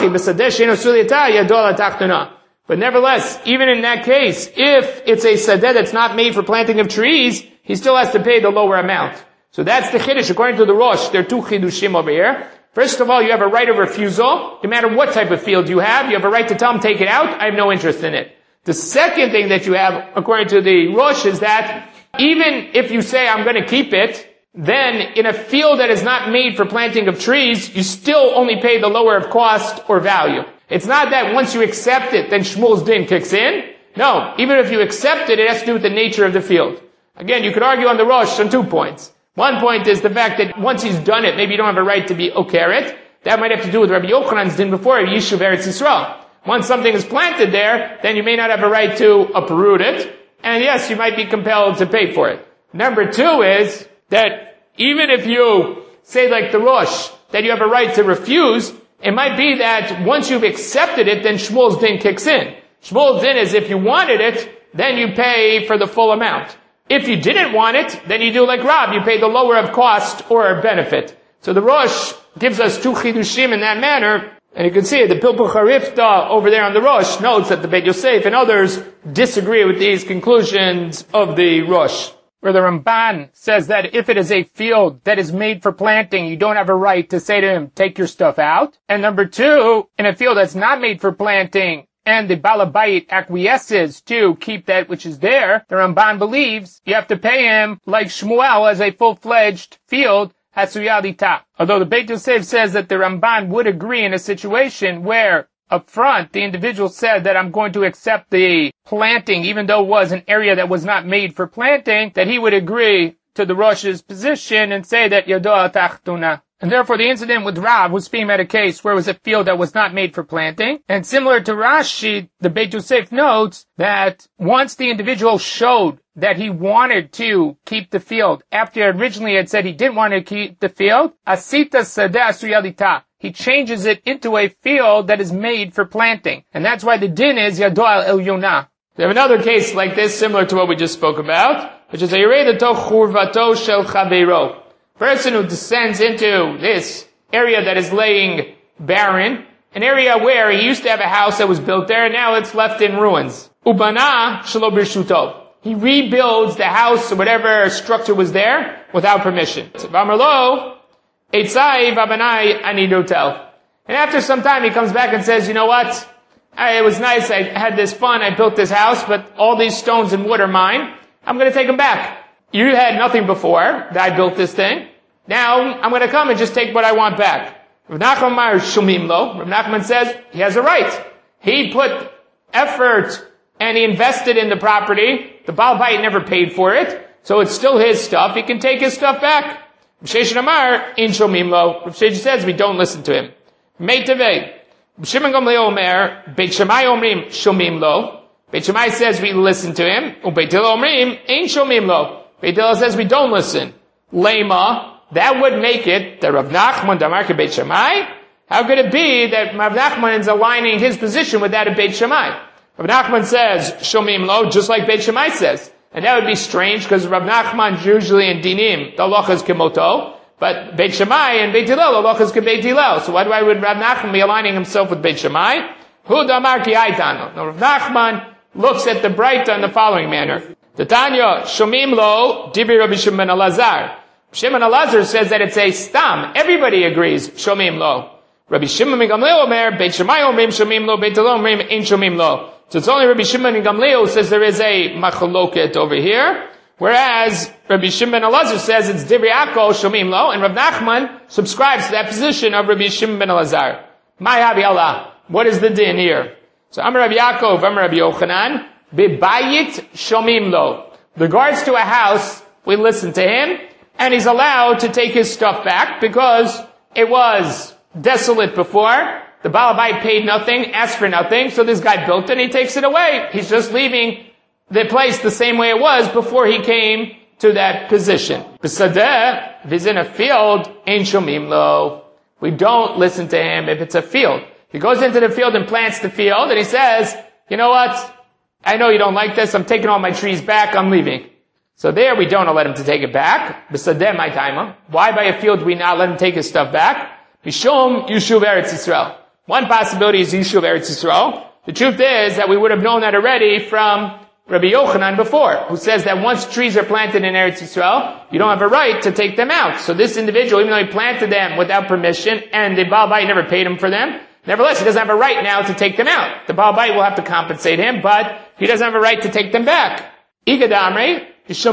nevertheless, even in that case, if it's a sadeh that's not made for planting of trees, he still has to pay the lower amount. So that's the chiddush. According to the Rosh, there are two chiddushim over here. First of all, you have a right of refusal. No matter what type of field you have, you have a right to tell him, take it out. I have no interest in it. The second thing that you have, according to the Rosh, is that even if you say, I'm going to keep it, then in a field that is not made for planting of trees, you still only pay the lower of cost or value. It's not that once you accept it, then Shmuel's din kicks in. No, even if you accept it, it has to do with the nature of the field. Again, you could argue on the Rosh on two points. One point is the fact that once he's done it, maybe you don't have a right to be okaret. That might have to do with Rabbi Yochanan's din before, Yishuv Eretz Yisrael. Once something is planted there, then you may not have a right to uproot it. And yes, you might be compelled to pay for it. Number two is that even if you say like the Rosh, that you have a right to refuse, it might be that once you've accepted it, then Shmuel's din kicks in. Shmuel's din is if you wanted it, then you pay for the full amount. If you didn't want it, then you do like Rav, you pay the lower of cost or benefit. So the Rosh gives us two chidushim in that manner. And you can see the Pilpul Charifta over there on the Rosh notes that the Beit Yosef and others disagree with these conclusions of the Rosh. Where the Ramban says that if it is a field that is made for planting, you don't have a right to say to him, take your stuff out. And number two, in a field that's not made for planting, and the Baal Bayit acquiesces to keep that which is there, the Ramban believes you have to pay him like Shmuel as a full-fledged field, Hasuyalita. Although the Beit Yosef says that the Ramban would agree in a situation where up front the individual said that I'm going to accept the planting even though it was an area that was not made for planting, that he would agree to the Rosh's position and say that Yado al Tachtuna. And therefore the incident with Rav was being at a case where it was a field that was not made for planting. And similar to Rashi, the Beit Yosef notes that once the individual showed that he wanted to keep the field, after originally had said he didn't want to keep the field, asita sadeh asuyalita. He changes it into a field that is made for planting. And that's why the din is Yado al Yonah. We have another case like this, similar to what we just spoke about, which is a Yerei L'toch Churvato Shel Chaveiro. Person who descends into this area that is laying barren, an area where he used to have a house that was built there, and now it's left in ruins. Ubana shelo birshuto. He rebuilds the house or whatever structure was there without permission. V'amarlo, eitzai v'abanai ani dotel. And after some time he comes back and says, you know what? I, it was nice, I had this fun, I built this house, but all these stones and wood are mine. I'm gonna take them back. You had nothing before that I built this thing. Now I'm gonna come and just take what I want back. Rav Nachman Mar Shumim Lo. Rav Nachman says he has a right. He put effort and he invested in the property. The Baal Bayit never paid for it, so it's still his stuff. He can take his stuff back. Rav Sheshet Amar In Shumim Lo. Rav Sheshet says we don't listen to him. Meitavei. Shimon Gamliel Omer Beit Shammai Omrim Shumim Lo. Beit Shammai says we listen to him. Ubeit Hillel Omrim Ein Shumim Lo. Beit Hillel says we don't listen. Lema. That would make it that Rav Nachman Damarke Beit Shammai. How could it be that Rav Nachman is aligning his position with that of Beit Shammai? Rav Nachman says Shomim Lo, just like Beit Shammai says, and that would be strange because Rav Nachman usually in Dinim the halacha is kemoto, but Beit Shammai and Beit Hillel the halacha is kebeit Hillel. So why, why would Rav Nachman be aligning himself with Beit Shammai? Hu Damarke Aitano. Now Rav Nachman looks at the Breita in the following manner: the Tanya Shomim Lo Divrei Rabbi Shimon Elazar. Shimon Elazar says that it's a stam. Everybody agrees, Shomim Lo. Rabbi Shimon ben Gamliel Omer, Beit Shammai Omrim Shomim Lo, Beit Hillel Omrim Ein Shomim Lo. So it's only Rabbi Shimon ben Gamliel who says there is a machloket over here, whereas Rabbi Shimon Elazar says it's Divrei Yaakov Shomim Lo, and Rav Nachman subscribes to that position of Rabbi Shimon ben Elazar. My Habi Allah. What is the din here? So Amar Rabbi Yaakov, Amar Rabbi Yochanan, Bebayit Shomim Lo. With regards to a house, we listen to him, and he's allowed to take his stuff back because it was desolate before. The Baal Bayit paid nothing, asked for nothing, so this guy built it and he takes it away. He's just leaving the place the same way it was before he came to that position. B'sadeh, if he's in a field, ein shomim lo. We don't listen to him if it's a field. He goes into the field and plants the field and he says, you know what? I know you don't like this, I'm taking all my trees back, I'm leaving. So there we don't let him to take it back. B'sadeh my taima. Why by a field we not let him take his stuff back? Mishum Yishuv Eretz Yisrael. One possibility is Yishuv Eretz Yisrael. The truth is that we would have known that already from Rabbi Yochanan before, who says that once trees are planted in Eretz Yisrael, you don't have a right to take them out. So this individual, even though he planted them without permission, and the Baal Bayit never paid him for them, nevertheless, he doesn't have a right now to take them out. The Baal Bayit will have to compensate him, but he doesn't have a right to take them back. Igadamre,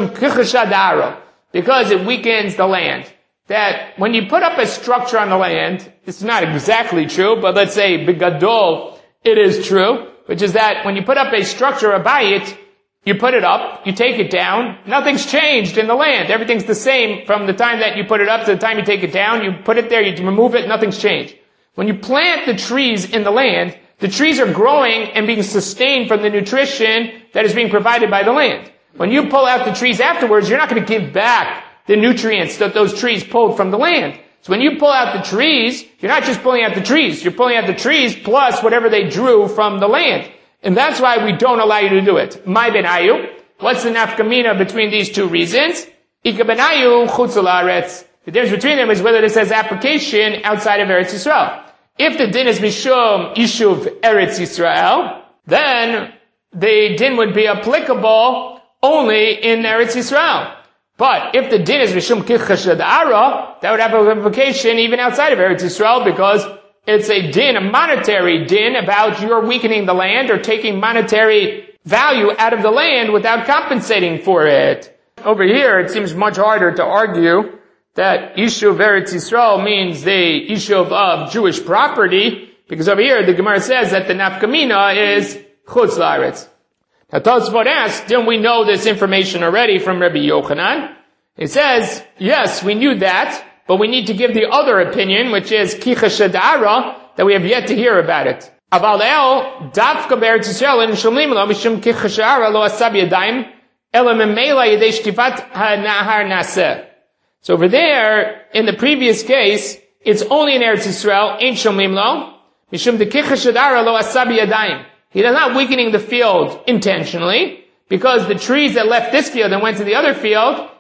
because it weakens the land. That when you put up a structure on the land, it's not exactly true, but let's say bigadol, it is true, which is that when you put up a structure, a bayit, you put it up, you take it down, nothing's changed in the land. Everything's the same from the time that you put it up to the time you take it down. You put it there, you remove it, nothing's changed. When you plant the trees in the land, the trees are growing and being sustained from the nutrition that is being provided by the land. When you pull out the trees afterwards, you're not going to give back the nutrients that those trees pulled from the land. So when you pull out the trees, you're not just pulling out the trees, you're pulling out the trees plus whatever they drew from the land. And that's why we don't allow you to do it. My benayu. What's the nafkamina between these two reasons? Ika benayu chutzul haaretz. The difference between them is whether this has application outside of Eretz Yisrael. If the din is mishum yishuv Eretz Yisrael, then the din would be applicable only in Eretz Yisrael. But if the din is mishum kichasha da'ara, that would have an implication even outside of Eretz Yisrael because it's a din, a monetary din about you're weakening the land or taking monetary value out of the land without compensating for it. Over here, it seems much harder to argue that Yishuv Eretz Yisrael means the Yishuv of Jewish property, because over here the Gemara says that the nafkamina is Chutz La'aretz. Now Tosfot asks, didn't we know this information already from Rabbi Yochanan? It says, yes, we knew that, but we need to give the other opinion, which is Kicha Shadara, that we have yet to hear about it. Aval el, Dafka Be'eretz Yisrael, and Shomlim lo, Mishum Kicha Shadara lo asab yadayim, ela memela yadei shtifat ha'nahar naseh. So over there, in the previous case, it's only in Eretz Yisrael, ain't Shomlim lo, Mishum de Kicha Shadara lo asab yadayim. He is not weakening the field intentionally, because the trees that left this field and went to the other field,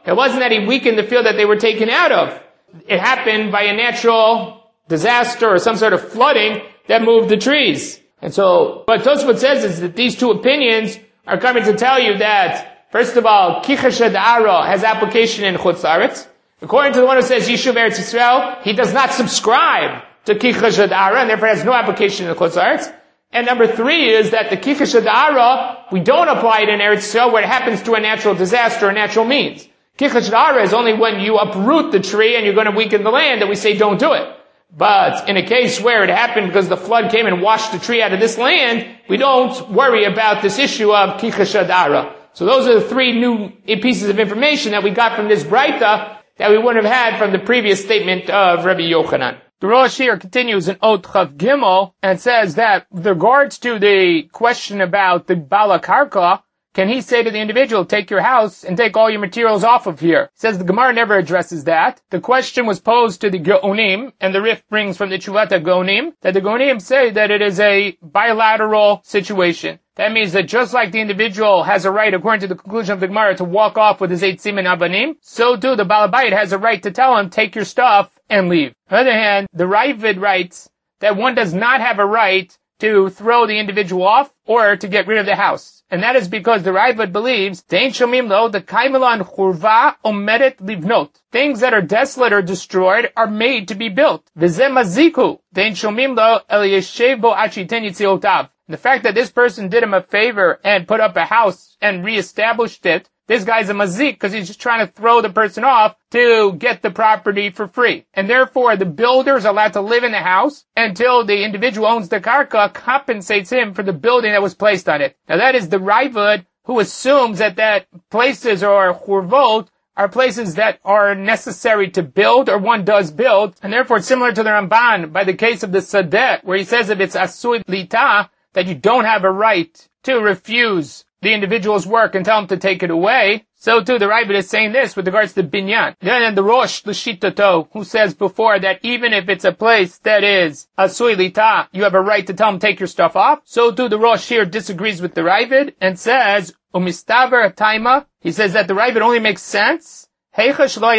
It wasn't that he weakened the field that they were taken out of. It happened by a natural disaster or some sort of flooding that moved the trees. And so what Tosfot says is that these two opinions are coming to tell you that, first of all, Kichasha Da'ara has application in Chutz La'aretz. According to the one who says Yishuv Eretz Yisrael, he does not subscribe to Kichasha Da'ara and therefore has no application in Chutz La'aretz. And number three is that the Kichasha Da'ara, we don't apply it in Eretz Yisrael where it happens through a natural disaster or natural means. Kichasha Da'ara is only when you uproot the tree and you're going to weaken the land that we say don't do it. But in a case where it happened because the flood came and washed the tree out of this land, we don't worry about this issue of Kichasha Da'ara. So those are the three new pieces of information that we got from this Braita that we wouldn't have had from the previous statement of Rabbi Yochanan. The Rosh here continues in Ot Chav Gimel and says that with regards to the question about the Bala Karka, can he say to the individual, take your house and take all your materials off of here? He says the Gemara never addresses that. The question was posed to the Geonim, and the Rif brings from the Tshuvata Geonim, that the Geonim say that it is a bilateral situation. That means that just like the individual has a right, according to the conclusion of the Gemara, to walk off with his eight siman avanim, so too the Balabait has a right to tell him, take your stuff and leave. On the other hand, the Ravid writes that one does not have a right to throw the individual off or to get rid of the house. And that is because the Ravid believes, Dein shomim lo, the kaimelan churva omeret livnot. Things that are desolate or destroyed are made to be built. V'zeh maziku, Dein shomim lo, el yeshev bo achiten yitziotav. The fact that this person did him a favor and put up a house and reestablished it, this guy's a mazik because he's just trying to throw the person off to get the property for free. And therefore, the builder is allowed to live in the house until the individual owns the karka compensates him for the building that was placed on it. Now that is the Ravid who assumes that that places or churvot are places that are necessary to build or one does build. And therefore, it's similar to the Ramban by the case of the Sadeh where he says if it's asui lita, that you don't have a right to refuse the individual's work and tell him to take it away. So too, the Ravid is saying this with regards to binyan. Then the Rosh L'Shitato, who says before that even if it's a place that is asui lita, you have a right to tell him take your stuff off. So too, the Rosh here disagrees with the Ravid and says, umistaver taima, he says that the Ravid only makes sense only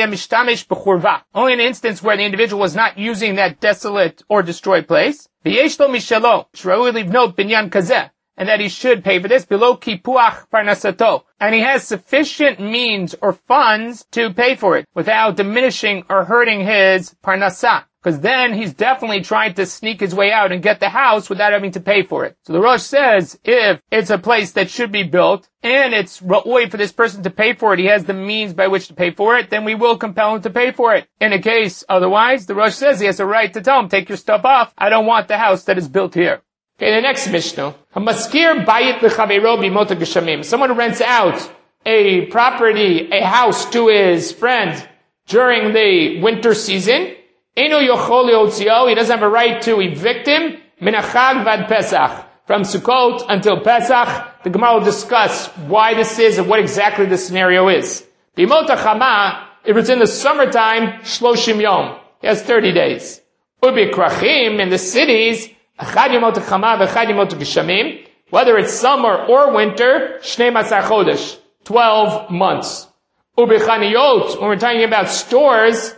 in an instance where the individual was not using that desolate or destroyed place. And that he should pay for this below kipuach parnasato. And he has sufficient means or funds to pay for it without diminishing or hurting his parnasa. Because then he's definitely trying to sneak his way out and get the house without having to pay for it. So the Rosh says if it's a place that should be built and it's ra'oi for this person to pay for it, he has the means by which to pay for it, then we will compel him to pay for it. In a case otherwise, the Rosh says he has a right to tell him, take your stuff off. I don't want the house that is built here. Okay, the next Mishnah. Hamaskir bayit l'chaveiro b'mota geshamim. Someone rents out a property, a house to his friend during the winter season. Eno yochol leotzio, he doesn't have a right to evict him. Min hachag vad Pesach. From Sukkot until Pesach, the Gemara will discuss why this is and what exactly the scenario is. B'mota chama, if it's in the summertime, shloshim yom. He has thirty days. Ubi krachim, in the cities, whether it's summer or winter, shnei masar chodesh, twelve months. Ubichaniyot, when we're talking about stores,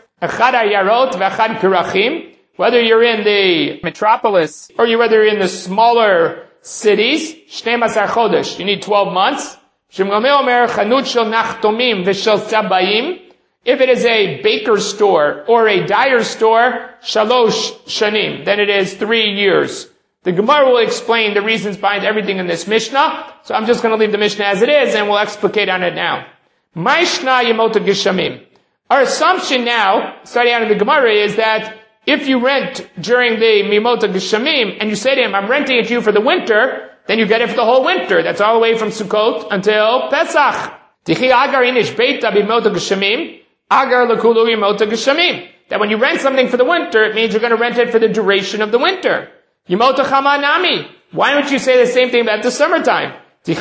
whether you're in the metropolis or you whether you're in the smaller cities, shnei masar chodesh, you need twelve months. If it is a baker's store or a dyer's store, shalosh shanim, then it is three years. The Gemara will explain the reasons behind everything in this Mishnah, so I'm just going to leave the Mishnah as it is and we'll explicate on it now. Maishna yemota geshamim. Our assumption now, starting out of the Gemara, is that if you rent during the mimota geshamim and you say to him, I'm renting it to you for the winter, then you get it for the whole winter. That's all the way from Sukkot until Pesach. Tichi agar inish beita bimota geshamim. Agar l'kulu yimota geshamim. That when you rent something for the winter, it means you're going to rent it for the duration of the winter. Yimota chama nami. Why don't you say the same thing about the summertime? When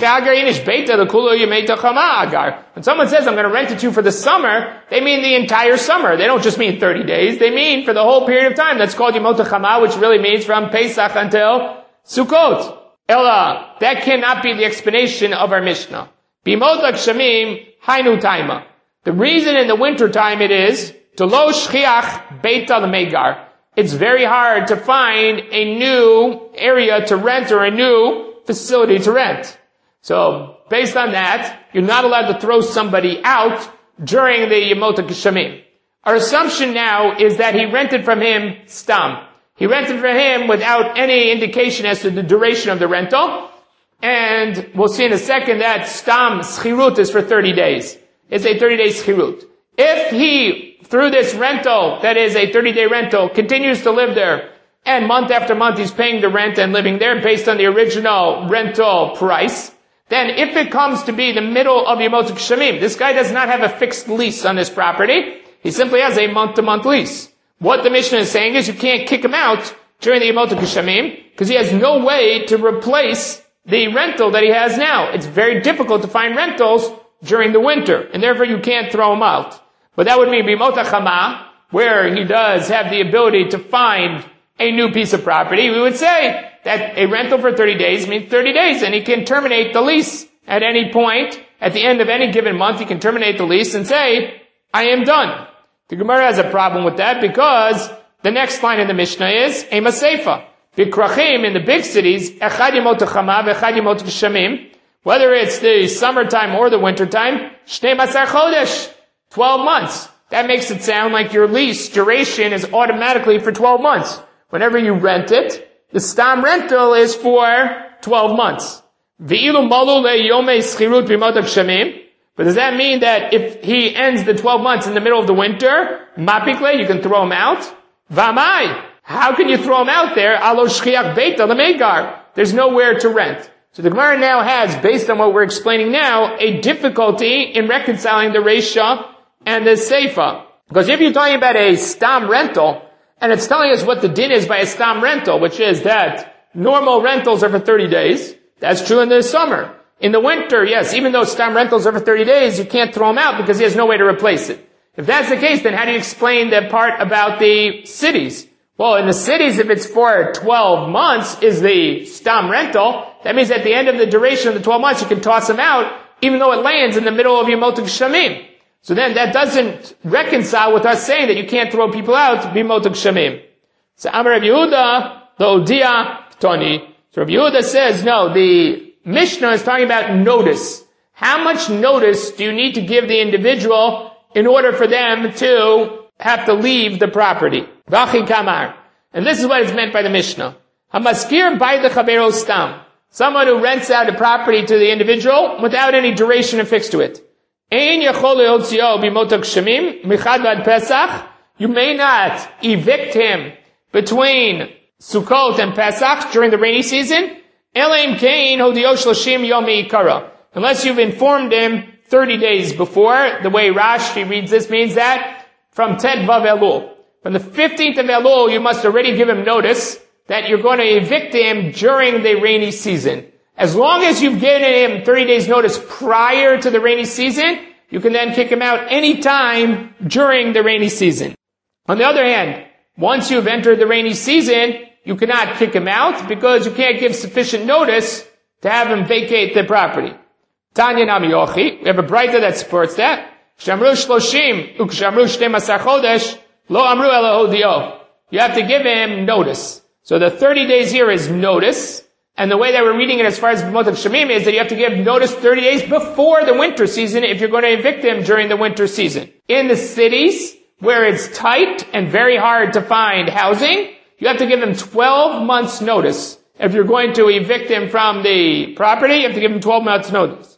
someone says, I'm going to rent it to you for the summer, they mean the entire summer. They don't just mean thirty days. They mean for the whole period of time. That's called Yimota chama, which really means from Pesach until Sukkot. Ella, that cannot be the explanation of our Mishnah. Bimota geshamim hainu taima. The reason in the wintertime it is, to lo shchiach beita l'megar. It's very hard to find a new area to rent or a new facility to rent. So, based on that, you're not allowed to throw somebody out during the Yemot HaGeshamim. Our assumption now is that he rented from him stam. He rented from him without any indication as to the duration of the rental. And we'll see in a second that stam schirut is for thirty days. It's a thirty day schirut. If he, through this rental, that is a thirty day rental, continues to live there, and month after month he's paying the rent and living there based on the original rental price, then if it comes to be the middle of Yemot HaGeshamim, this guy does not have a fixed lease on this property. He simply has a month-to-month lease. What the Mishnah is saying is you can't kick him out during the Yemot HaGeshamim because he has no way to replace the rental that he has now. It's very difficult to find rentals during the winter, and therefore you can't throw him out. But that would mean Bimot HaChama, where he does have the ability to find a new piece of property. We would say that a rental for thirty days means thirty days, and he can terminate the lease at any point. At the end of any given month, he can terminate the lease and say, I am done. The Gemara has a problem with that because the next line in the Mishnah is Ema Seifa. Bikrachim in the big cities, Echad Yemot HaChama, Echad Yemot HaGeshamim, whether it's the summertime or the wintertime, Shnei Masar Chodesh, twelve months. That makes it sound like your lease duration is automatically for twelve months. Whenever you rent it, the stam rental is for twelve months. V'ilu malu le'yomei schirut b'Yemot HaGeshamim. But does that mean that if he ends the twelve months in the middle of the winter, mapikle, you can throw him out? Vamai! How can you throw him out there? Alo shchiach beita l'megar. There's nowhere to rent. So the Gemara now has, based on what we're explaining now, a difficulty in reconciling the Reisha and the Seifa. Because if you're talking about a stam rental, and it's telling us what the din is by a stam rental, which is that normal rentals are for thirty days, that's true in the summer. In the winter, yes, even though stam rentals are for thirty days, you can't throw him out because he has no way to replace it. If that's the case, then how do you explain the part about the cities? Well, in the cities, if it's for twelve months is the stam rental, that means at the end of the duration of the twelve months, you can toss him out, even though it lands in the middle of Yemot HaGeshamim. So then that doesn't reconcile with us saying that you can't throw people out, Bimot HaGeshamim. So Amar Rabbi Yehuda, the Odia, Toni. So Rabbi Yehuda says, no, the Mishnah is talking about notice. How much notice do you need to give the individual in order for them to have to leave the property? Vachi kamar. And this is what is meant by the Mishnah. Hamaskir by the chavero stam. Someone who rents out a property to the individual without any duration affixed to it. Ein yachol leotzio b'Yemot HaGeshamim michadvad Pesach. You may not evict him between Sukkot and Pesach during the rainy season. Elaim kain hodio shloshim yomi ikara. Unless you've informed him thirty days before. The way Rashi reads this means that from Tet Vav Elul. From the fifteenth of Elul, you must already give him notice that you're going to evict him during the rainy season. As long as you've given him thirty days notice prior to the rainy season, you can then kick him out any time during the rainy season. On the other hand, once you've entered the rainy season, you cannot kick him out because you can't give sufficient notice to have him vacate the property. Tanya Nami Yochi, we have a braita that supports that. Shamru shloshim ukshamru shnei masar chodesh lo amru ela hodio. You have to give him notice. So the thirty days here is notice, and the way that we're reading it as far as Bimot HaGeshamim is that you have to give notice thirty days before the winter season if you're going to evict him during the winter season. In the cities, where it's tight and very hard to find housing, you have to give him twelve months notice. If you're going to evict him from the property, you have to give him twelve months notice.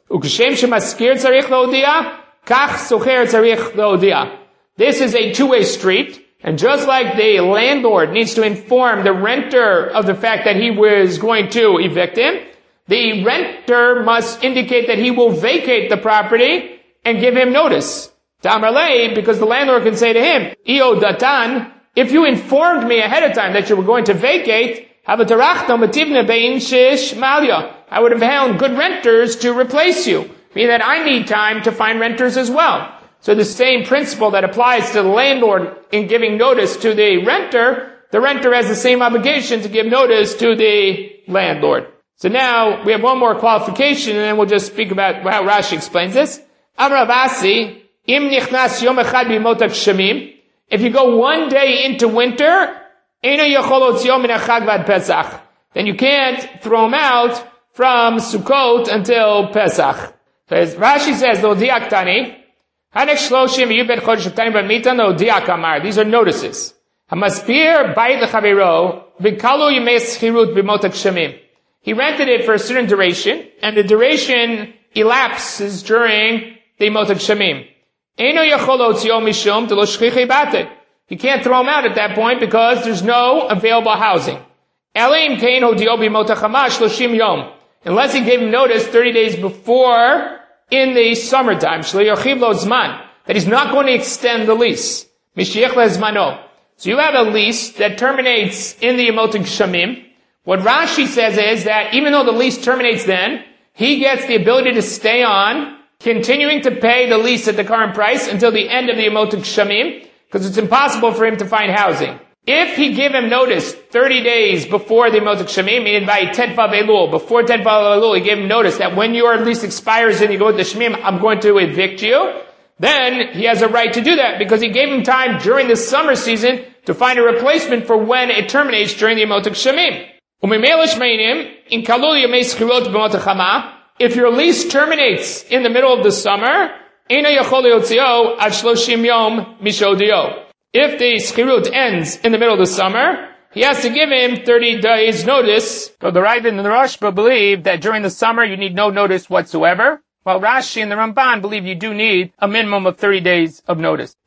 This is a two-way street, and just like the landlord needs to inform the renter of the fact that he was going to evict him, the renter must indicate that he will vacate the property and give him notice. Tamarlei, because the landlord can say to him, Io datan, if you informed me ahead of time that you were going to vacate, I would have found good renters to replace you. Meaning that I need time to find renters as well. So the same principle that applies to the landlord in giving notice to the renter, the renter has the same obligation to give notice to the landlord. So now we have one more qualification, and then we'll just speak about how Rashi explains this. Amar Avasi, Im nichnas yom echad b'yemot hagshomim. If you go one day into winter, eino yachol hotzio min hachag vad Pesach. Then you can't throw him out from Sukkot until Pesach. So as Rashi says, lo diak tani, hanek shloshim v'yu ben chodesh tani b'mitan lo diak amar. These are notices. Hamaspir bayit lechavero v'kalu yemei schirut b'yemot hagshomim. He rented it for a certain duration, and the duration elapses during the Yemot HaGshamim. Eino yachol hotzio mishum delo shchichi batek. You can't throw him out at that point because there's no available housing. Elim kein hodio b'yemot hachama shloshim yom. Unless he gave him notice thirty days before in the summertime, shlo yochiv lo zman, that he's not going to extend the lease. Mishiach lezmano. So you have a lease that terminates in the Yemot HaGshamim. What Rashi says is that even though the lease terminates then, he gets the ability to stay on, continuing to pay the lease at the current price until the end of the Yemot HaGshamim, because it's impossible for him to find housing. If he give him notice thirty days before the Yemot HaGshamim, meaning by Tet Vav Elul, before Tet Vav Elul, he gave him notice that when your lease expires and you go to the Shemim, I'm going to evict you, then he has a right to do that, because he gave him time during the summer season to find a replacement for when it terminates during the Yemot HaGshamim. If your lease terminates in the middle of the summer, if the schirut ends in the middle of the summer, he has to give him thirty days notice. So the Ravid and the Rashba believe that during the summer you need no notice whatsoever, while Rashi and the Ramban believe you do need a minimum of thirty days of notice.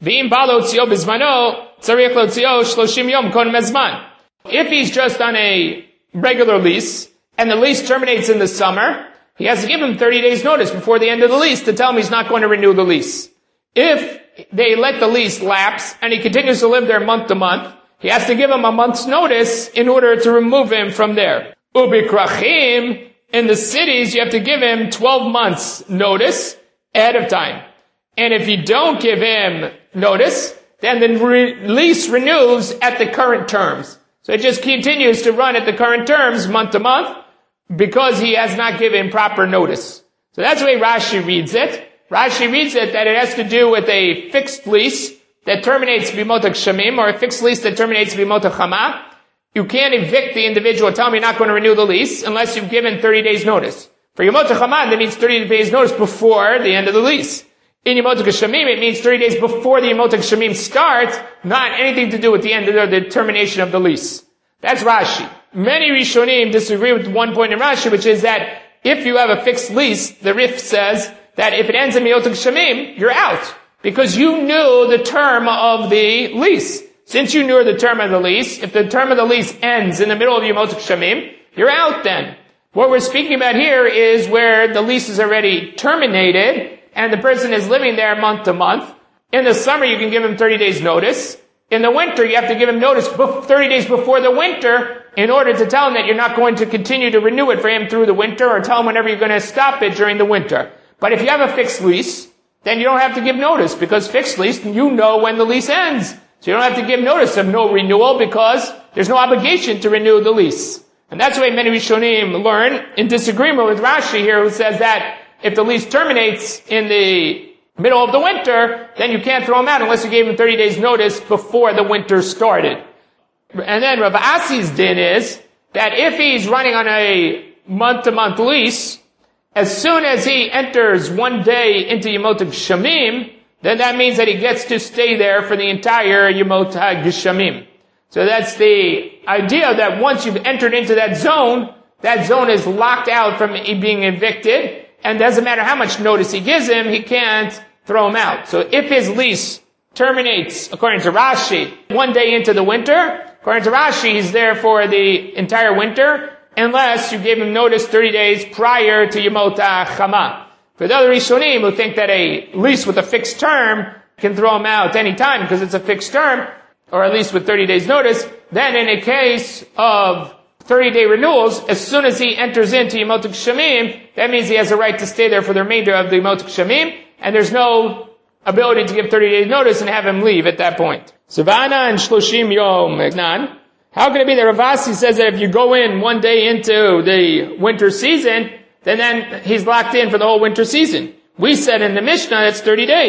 If he's just on a regular lease, and the lease terminates in the summer, he has to give him thirty days notice before the end of the lease to tell him he's not going to renew the lease. If they let the lease lapse, and he continues to live there month to month, he has to give him a month's notice in order to remove him from there. Ubikrachim, in the cities, you have to give him twelve months notice ahead of time. And if you don't give him notice, then the re- lease renews at the current terms. So it just continues to run at the current terms month to month because he has not given proper notice. So that's the way Rashi reads it. Rashi reads it that it has to do with a fixed lease that terminates b'yemot HaGshamim, or a fixed lease that terminates b'yemot HaChama. You can't evict the individual, tell him you're not going to renew the lease unless you've given thirty days notice. For Yemot HaChama, that means thirty days notice before the end of the lease. In Yemot HaGshamim, it means thirty days before the Yemot HaGshamim starts, not anything to do with the end of the, the termination of the lease. That's Rashi. Many Rishonim disagree with one point in Rashi, which is that if you have a fixed lease, the Rif says that if it ends in Yemot HaGshamim, you're out. Because you knew the term of the lease. Since you knew the term of the lease, if the term of the lease ends in the middle of Yemot HaGshamim, you're out then. What we're speaking about here is where the lease is already terminated, and the person is living there month to month. In the summer, you can give him thirty days notice. In the winter, you have to give him notice thirty days before the winter in order to tell him that you're not going to continue to renew it for him through the winter, or tell him whenever you're going to stop it during the winter. But if you have a fixed lease, then you don't have to give notice, because fixed lease, you know when the lease ends. So you don't have to give notice of no renewal because there's no obligation to renew the lease. And that's the way many Rishonim learn, in disagreement with Rashi here, who says that if the lease terminates in the middle of the winter, then you can't throw him out unless you gave him thirty days notice before the winter started. And then Rav Asi's din is that if he's running on a month-to-month lease, as soon as he enters one day into Yemot HaGshamim, then that means that he gets to stay there for the entire Yemot HaGshamim. So that's the idea, that once you've entered into that zone, that zone is locked out from being evicted, and doesn't matter how much notice he gives him, he can't throw him out. So if his lease terminates, according to Rashi, one day into the winter, according to Rashi, he's there for the entire winter, unless you gave him notice thirty days prior to Yemot HaChama. For the other Rishonim who think that a lease with a fixed term can throw him out any time because it's a fixed term, or at least with thirty days notice, then in a case of thirty-day renewals, as soon as he enters into Yemot HaGshamim, that means he has a right to stay there for the remainder of the Yemot HaGshamim, and there's no ability to give thirty days notice and have him leave at that point. Savana and Shloshim Yom Egnan. How can it be that Rav Asi says that if you go in one day into the winter season, then, then he's locked in for the whole winter season? We said in the Mishnah it's thirty days.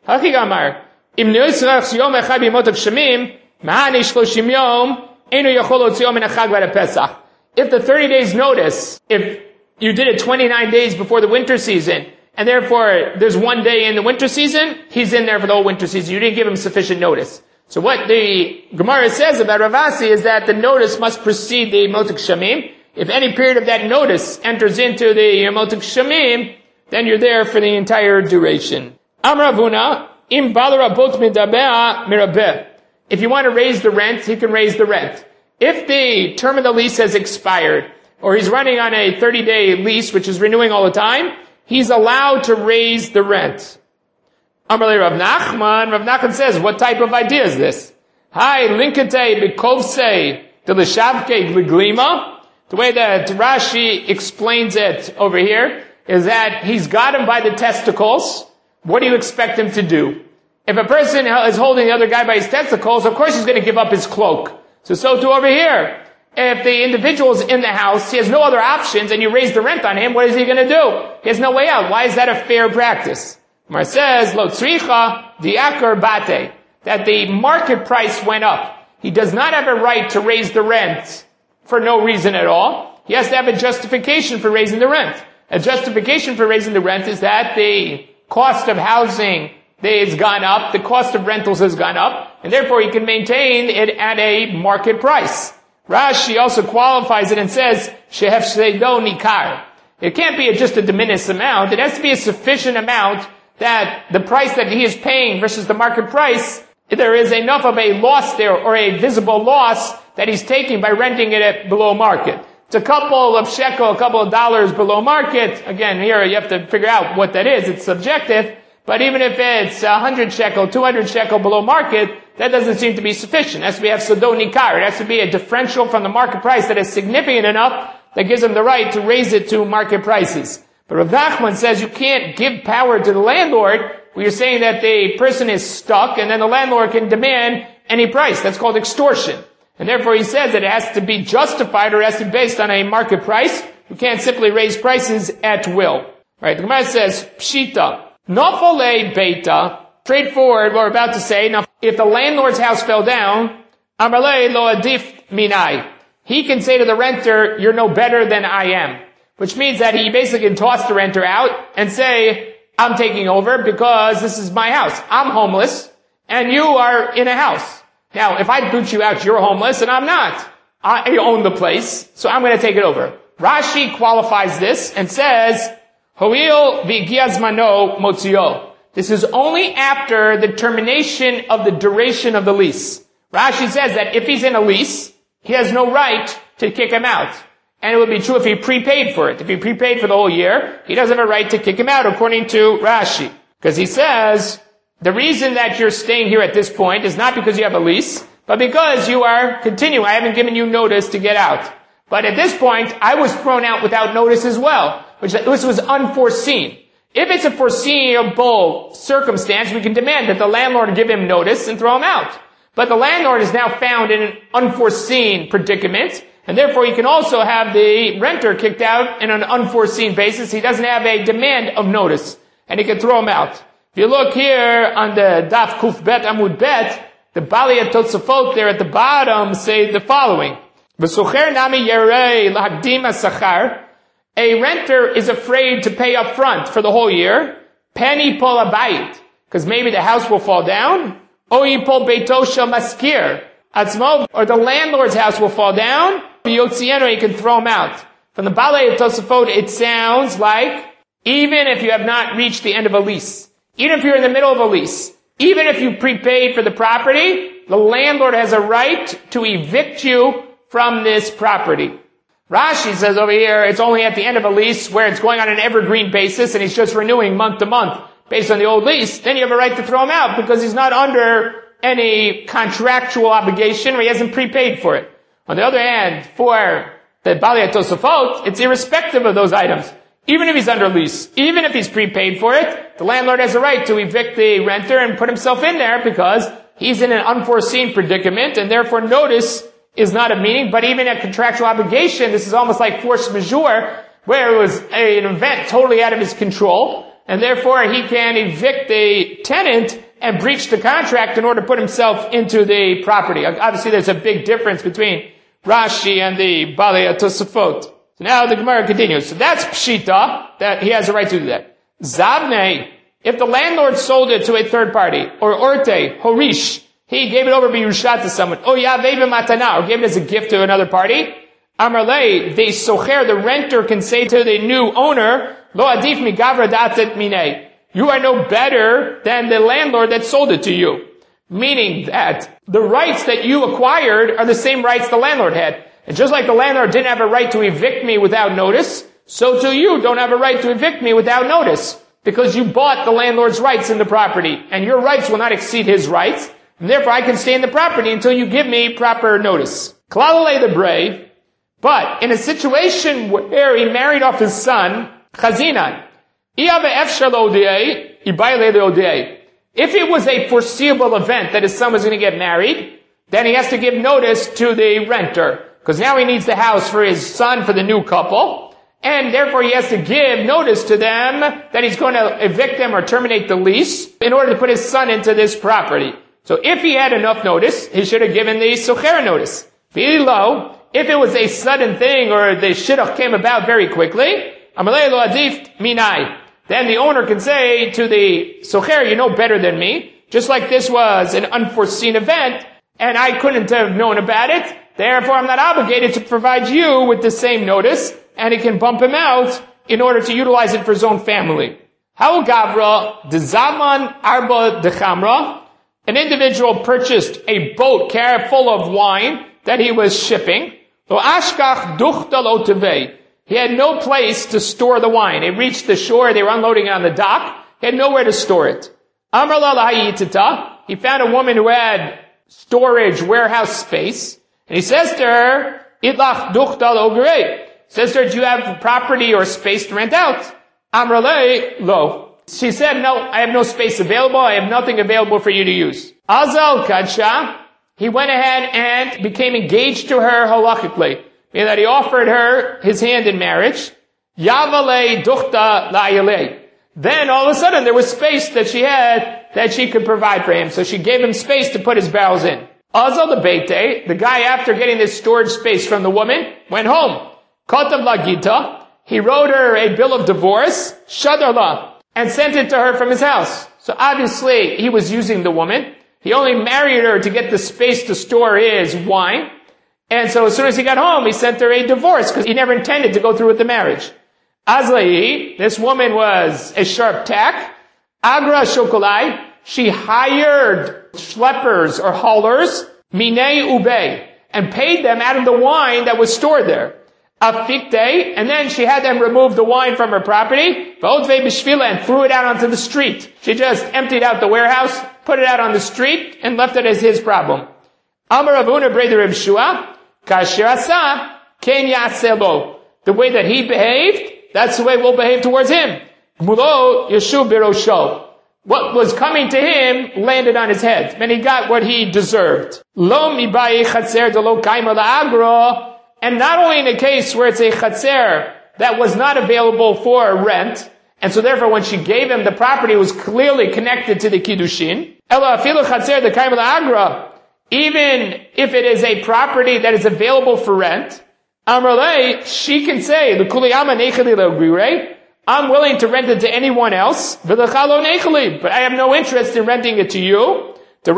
Haki Gamar. Im Neusrach Yom Echad B'Yemot HaGshamim, Ma'ani Shloshim Yom, Einu Yachol Otziom Min HaChag V'Ad HaPesach. If the thirty days notice, if you did it twenty-nine days before the winter season, and therefore there's one day in the winter season, he's in there for the whole winter season. You didn't give him sufficient notice. So what the Gemara says about Rav Asi is that the notice must precede the Yemot HaGshamim. If any period of that notice enters into the Yemot HaGshamim, then you're there for the entire duration. Amar Avuna, Im Bal Rabot Midabea Mirabeh. If you want to raise the rent, he can raise the rent. If the term of the lease has expired, or he's running on a thirty-day lease, which is renewing all the time, he's allowed to raise the rent. Amarle Rav Nachman, Rav Nachman says, what type of idea is this? Hi, linkate bikovse de l'shavke gliglima. The way that Rashi explains it over here is that he's got him by the testicles. What do you expect him to do? If a person is holding the other guy by his testicles, of course he's going to give up his cloak. So, so too over here. If the individual is in the house, he has no other options, and you raise the rent on him, what is he going to do? He has no way out. Why is that a fair practice? Mar says, Lo tzricha diakar bate, that the market price went up. He does not have a right to raise the rent for no reason at all. He has to have a justification for raising the rent. A justification for raising the rent is that the cost of housing has gone up, the cost of rentals has gone up, and therefore he can maintain it at a market price. Rashi also qualifies it and says, Shehefsheido nikar. It can't be just a diminished amount. It has to be a sufficient amount that the price that he is paying versus the market price, there is enough of a loss there, or a visible loss that he's taking by renting it at below market. It's a couple of shekel, a couple of dollars below market. Again, here you have to figure out what that is. It's subjective. But even if it's one hundred shekel, two hundred shekel below market, that doesn't seem to be sufficient. It has to be a sodon nikar. It has to be a differential from the market price that is significant enough that gives him the right to raise it to market prices. But Rav Nachman says you can't give power to the landlord where you're saying that the person is stuck and then the landlord can demand any price. That's called extortion. And therefore he says that it has to be justified, or it has to be based on a market price. You can't simply raise prices at will. Right? The Gemara says, Pshita. Nofole beta, straightforward, what we're about to say. Now, if the landlord's house fell down, Amarle lo adif minai. He can say to the renter, you're no better than I am. Which means that he basically can toss the renter out and say, I'm taking over because this is my house. I'm homeless, and you are in a house. Now, if I boot you out, you're homeless, and I'm not. I own the place, so I'm going to take it over. Rashi qualifies this and says, Hoil v'giazmano motzio. This is only after the termination of the duration of the lease. Rashi says that if he's in a lease, he has no right to kick him out. And it would be true if he prepaid for it. If he prepaid for the whole year, he doesn't have a right to kick him out, according to Rashi. Because he says, the reason that you're staying here at this point is not because you have a lease, but because you are continuing. I haven't given you notice to get out. But at this point, I was thrown out without notice as well, which this was unforeseen. If it's a foreseeable circumstance, we can demand that the landlord give him notice and throw him out. But the landlord is now found in an unforeseen predicament, and therefore he can also have the renter kicked out in an unforeseen basis. He doesn't have a demand of notice, and he can throw him out. If you look here on the Daf Kuf Bet Amud Bet, the Bali Tosafot there at the bottom say the following. V'socher nami yerei lahakdim asachar. A renter is afraid to pay up front for the whole year. Penny pol abayit, because maybe the house will fall down. Oyipol beitosha maskir atzmo, or the landlord's house will fall down. Yotzieno, he can throw him out. From the Balei Tosafot, it sounds like even if you have not reached the end of a lease, even if you're in the middle of a lease, even if you prepaid for the property, the landlord has a right to evict you from this property. Rashi says over here, it's only at the end of a lease where it's going on an evergreen basis and he's just renewing month to month based on the old lease. Then you have a right to throw him out because he's not under any contractual obligation or he hasn't prepaid for it. On the other hand, for the Balei Tosafot, it's irrespective of those items. Even if he's under lease, even if he's prepaid for it, the landlord has a right to evict the renter and put himself in there because he's in an unforeseen predicament and therefore notice is not a meaning. But even a contractual obligation, this is almost like force majeure, where it was a, an event totally out of his control. and therefore he can evict the tenant and breach the contract in order to put himself into the property. Obviously, there's a big difference between Rashi and the Balei Tosafot. So now the Gemara continues. So that's Pshita, that he has a right to do that. Zavne, if the landlord sold it to a third party, or Orte, Horish, he gave it over B'Yerusha to someone, or Yaveh Matana, or gave it as a gift to another party, Amarle, the Socher, the renter, can say to the new owner, Lo adif mi gavra datet minei. You are no better than the landlord that sold it to you. Meaning that the rights that you acquired are the same rights the landlord had. And just like the landlord didn't have a right to evict me without notice, so too you don't have a right to evict me without notice. Because you bought the landlord's rights in the property, and your rights will not exceed his rights, and therefore I can stay in the property until you give me proper notice. Klalale the brave, but in a situation where he married off his son, Chazinan, if it was a foreseeable event that his son was going to get married, then he has to give notice to the renter, because now he needs the house for his son, for the new couple, and therefore he has to give notice to them that he's going to evict them or terminate the lease in order to put his son into this property. So if he had enough notice, he should have given the socher notice. Below, if it was a sudden thing or the shidduch came about very quickly, Amalei lo adif minai. Then the owner can say to the socher, you know better than me, just like this was an unforeseen event, and I couldn't have known about it, therefore I'm not obligated to provide you with the same notice, and he can bump him out in order to utilize it for his own family. How gavra, de zaman arba de chamra, an individual purchased a boat carried full of wine that he was shipping, lo ashkach duchta lo tevei. He had no place to store the wine. It reached the shore, they were unloading it on the dock, he had nowhere to store it. Amar la lahayitita, he found a woman who had storage, warehouse space, and he says to her, Idlach duchta lo gerei. Says to her, do you have property or space to rent out? Amar le, lo. She said, no, I have no space available, I have nothing available for you to use. Azal kadsha, he went ahead and became engaged to her halachically. Meaning that he offered her his hand in marriage. Yavale duchta la'ayalei. Then all of a sudden there was space that she had that she could provide for him. So she gave him space to put his barrels in. Azal the beite, the guy after getting this storage space from the woman, went home. Kotav la gita, he wrote her a bill of divorce, shadarla, and sent it to her from his house. So obviously he was using the woman. He only married her to get the space to store his wine. And so as soon as he got home, he sent her a divorce because he never intended to go through with the marriage. Azlai, this woman was a sharp tack. Agra shokolai, she hired schleppers or haulers, minei ube, and paid them out of the wine that was stored there. Afikte, and then she had them remove the wine from her property, v'odvei b'shvila, and threw it out onto the street. She just emptied out the warehouse, put it out on the street, and left it as his problem. Amar Avuna brother Reb Shua, kasher asa, ken yaselo. The way that he behaved, that's the way we'll behave towards him. Gmulo yeshu birosho. What was coming to him landed on his head, and he got what he deserved. Lo mibai chatzer de lo kaima la'agro. And not only in a case where it's a chatzer that was not available for rent, and so therefore when she gave him the property, it was clearly connected to the kiddushin. Ela afilu chatzer de kaima la'agra. Even if it is a property that is available for rent, Amrale, she can say, I'm willing to rent it to anyone else, but I have no interest in renting it to you,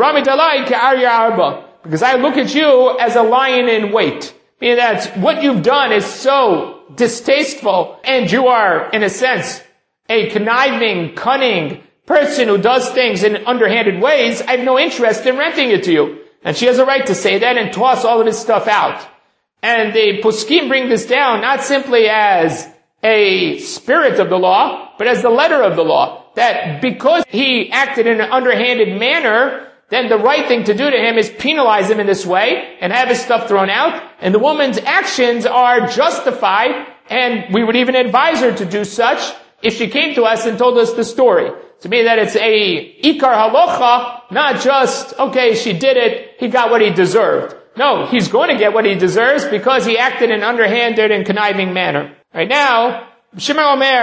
because I look at you as a lion in wait. Meaning that what you've done is so distasteful, and you are, in a sense, a conniving, cunning person who does things in underhanded ways. I have no interest in renting it to you. And she has a right to say that and toss all of his stuff out. And the poskim bring this down not simply as a spirit of the law, but as the letter of the law. That because he acted in an underhanded manner, then the right thing to do to him is penalize him in this way and have his stuff thrown out. And the woman's actions are justified, and we would even advise her to do such if she came to us and told us the story. To me, that it's a ikar halacha, not just, okay, she did it, he got what he deserved. No, he's going to get what he deserves because he acted in an underhanded and conniving manner. Right now, Shimon Omer,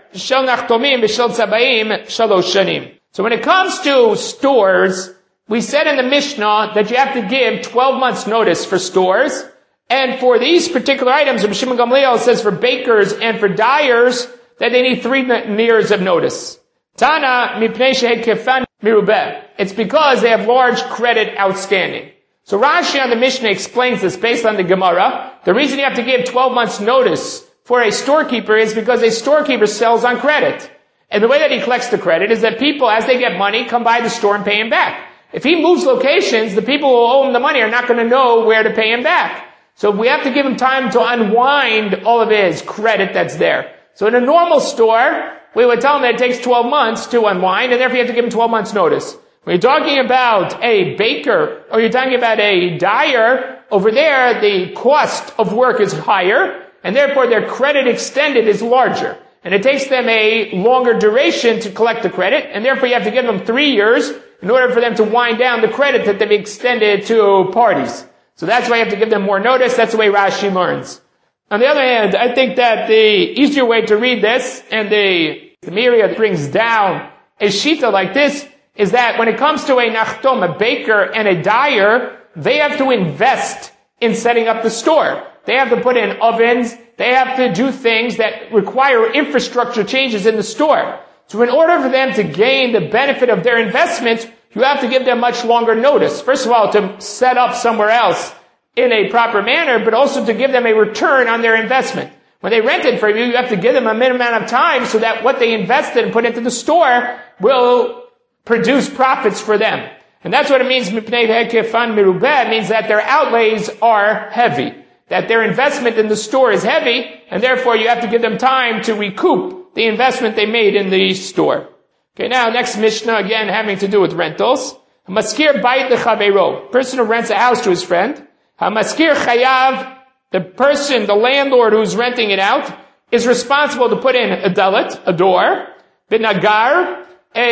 shel nachtomim v'shel tzabayim shalosh shanim. So when it comes to stores, we said in the Mishnah that you have to give twelve months notice for stores. And for these particular items, Rabbi Shimon Gamliel says for bakers and for dyers that they need three years of notice. Tana mipnei shehekefan mirubeh. It's because they have large credit outstanding. So Rashi on the Mishnah explains this based on the Gemara. The reason you have to give twelve months notice for a storekeeper is because a storekeeper sells on credit. And the way that he collects the credit is that people, as they get money, come by the store and pay him back. If he moves locations, the people who owe him the money are not going to know where to pay him back. So we have to give him time to unwind all of his credit that's there. So in a normal store, we would tell him that it takes twelve months to unwind, and therefore you have to give him twelve months notice. When you're talking about a baker, or you're talking about a dyer, over there the cost of work is higher, and therefore their credit extended is larger. And it takes them a longer duration to collect the credit, and therefore you have to give them three years in order for them to wind down the credit that they've extended to parties. So that's why you have to give them more notice. That's the way Rashi learns. On the other hand, I think that the easier way to read this, and the, the Myriad brings down a shita like this, is that when it comes to a nachtom, a baker, and a dyer, they have to invest in setting up the store. They have to put in ovens. They have to do things that require infrastructure changes in the store. So in order for them to gain the benefit of their investment, you have to give them much longer notice. First of all, to set up somewhere else in a proper manner, but also to give them a return on their investment. When they rent it from you, you have to give them a minimum amount of time so that what they invested and put into the store will produce profits for them. And that's what it means, mipnei hekefan mirubeh. It means that their outlays are heavy, that their investment in the store is heavy, and therefore you have to give them time to recoup the investment they made in the store. Okay, now next Mishnah, again having to do with rentals. Maskir bayit lechaveiro, person who rents a house to his friend. Hamaskir chayav, the person, the landlord who's renting it out, is responsible to put in a dalet, a door, binagar,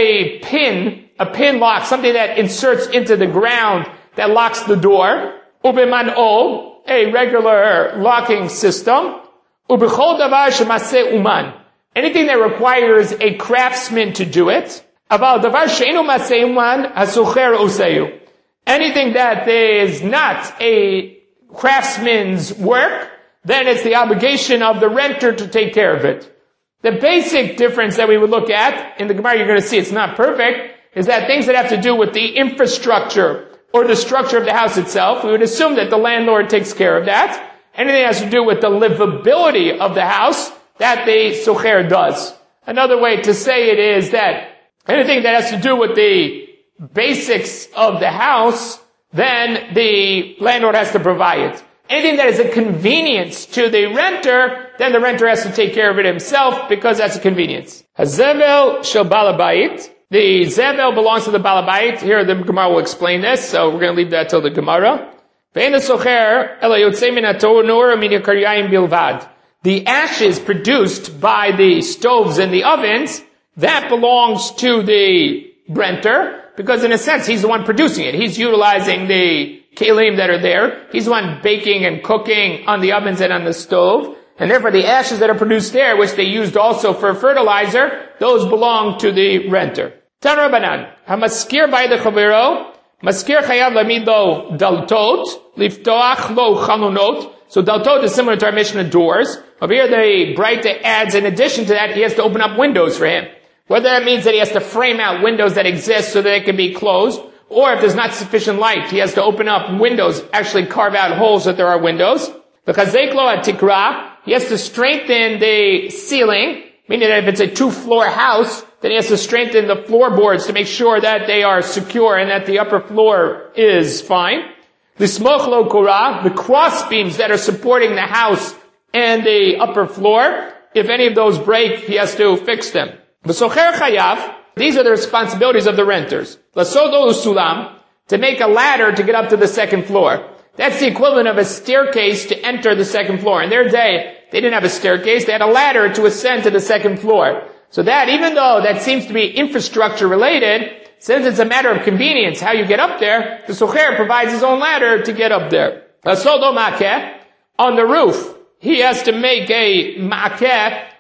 a pin, a pin lock, something that inserts into the ground that locks the door, ubiman'o, a regular locking system, ubichol davar shemaseh uman, anything that requires a craftsman to do it, aval davar she'enu maseh uman hasucher useyu, anything that is not a craftsman's work, then it's the obligation of the renter to take care of it. The basic difference that we would look at, in the Gemara you're going to see it's not perfect, is that things that have to do with the infrastructure or the structure of the house itself, we would assume that the landlord takes care of that. Anything that has to do with the livability of the house, that the socher does. Another way to say it is that anything that has to do with the basics of the house, then the landlord has to provide it. Anything that is a convenience to the renter, then the renter has to take care of it himself because that's a convenience. Hazevel shel balabayit. The zevel belongs to the balabayit. Here the Gemara will explain this, so we're going to leave that till the Gemara. The ashes produced by the stoves and the ovens, that belongs to the renter, because in a sense he's the one producing it. He's utilizing the kelim that are there. He's the one baking and cooking on the ovens and on the stove. And therefore the ashes that are produced there, which they used also for fertilizer, those belong to the renter. Tan Rabbanan, hamaskir by the chaviro, maskir chayav lamid lo daltot, liftoach lo chanunot. So daltot is similar to our Mishnah doors. Over here the Braita adds, in addition to that, he has to open up windows for him. Whether that means that he has to frame out windows that exist so that they can be closed, or if there's not sufficient light, he has to open up windows, actually carve out holes that there are windows. Because Zeklo at Tikra, he has to strengthen the ceiling, meaning that if it's a two-floor house, then he has to strengthen the floorboards to make sure that they are secure and that the upper floor is fine. The Smochlo Korah, the cross beams that are supporting the house and the upper floor, if any of those break, he has to fix them. The Socher Chayav, these are the responsibilities of the renters. Lasodo Usulam, to make a ladder to get up to the second floor. That's the equivalent of a staircase to enter the second floor. In their day, they didn't have a staircase, they had a ladder to ascend to the second floor. So that, even though that seems to be infrastructure related, since it's a matter of convenience how you get up there, the Socher provides his own ladder to get up there. Lasodo Makeh, on the roof, he has to make a Makeh,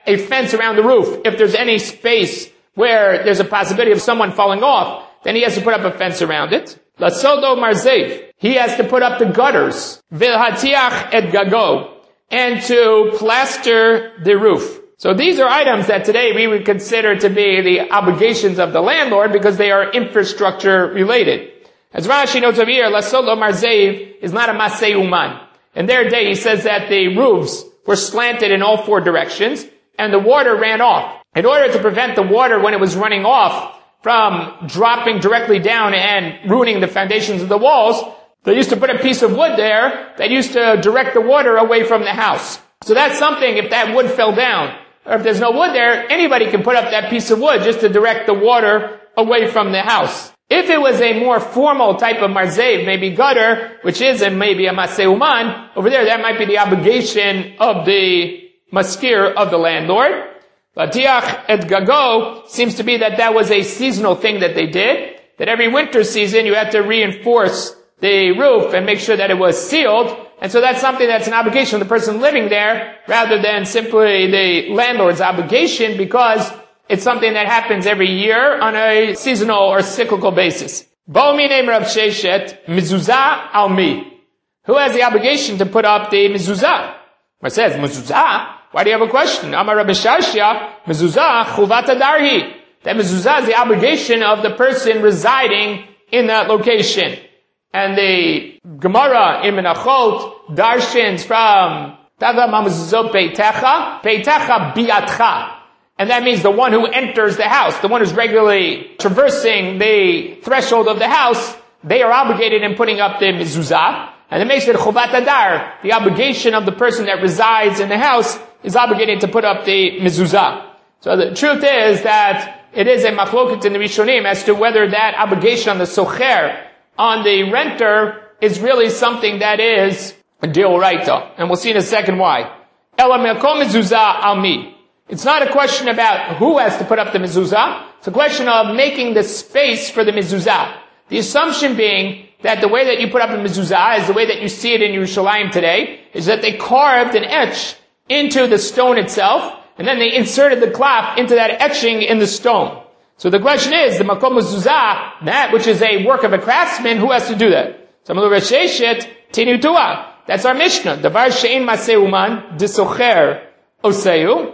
a fence around the roof. If there's any space where there's a possibility of someone falling off, then he has to put up a fence around it. Lasodo marzev. He has to put up the gutters. Vilhatiach et gago. And to plaster the roof. So these are items that today we would consider to be the obligations of the landlord because they are infrastructure related. As Rashi notes over here, Lasodo marzev is not a masei uman. In their day, he says that the roofs were slanted in all four directions and the water ran off. In order to prevent the water when it was running off from dropping directly down and ruining the foundations of the walls, they used to put a piece of wood there that used to direct the water away from the house. So that's something, if that wood fell down, or if there's no wood there, anybody can put up that piece of wood just to direct the water away from the house. If it was a more formal type of marzev, maybe gutter, which is a, maybe a masei uman, over there that might be the obligation of the maskir, of the landlord. Latiach et gago seems to be that that was a seasonal thing that they did, that every winter season you had to reinforce the roof and make sure that it was sealed, and so that's something that's an obligation of the person living there rather than simply the landlord's obligation, because it's something that happens every year on a seasonal or cyclical basis. Bo mi name Rav Sheshet, mezuzah al mi. Who has the obligation to put up the mezuzah? It says, mezuzah? Why do you have a question? Amar Rabbi Shashya, mezuzah chuvat adarhi. That mezuzah is the obligation of the person residing in that location. And the Gemara in Menachot darshins from Tava mamezuzot peitecha, peitecha biatcha. And that means the one who enters the house, the one who's regularly traversing the threshold of the house, they are obligated in putting up the mezuzah. And it makes it chuvat adar. The obligation of the person that resides in the house is obligated to put up the mezuzah. So the truth is that it is a machloket in the Rishonim as to whether that obligation on the socher, on the renter, is really something that is a deoraita. And we'll see in a second why. Ela me'akom mezuzah al mi. It's not a question about who has to put up the mezuzah. It's a question of making the space for the mezuzah. The assumption being that the way that you put up a mezuzah is the way that you see it in Yerushalayim today, is that they carved an etch into the stone itself, and then they inserted the klaf into that etching in the stone. So the question is, the makom mezuzah, that which is a work of a craftsman, who has to do that? So Rav Sheshet, tinu tuah. That's our Mishnah. Davar she'en masei uman, disocher oseu.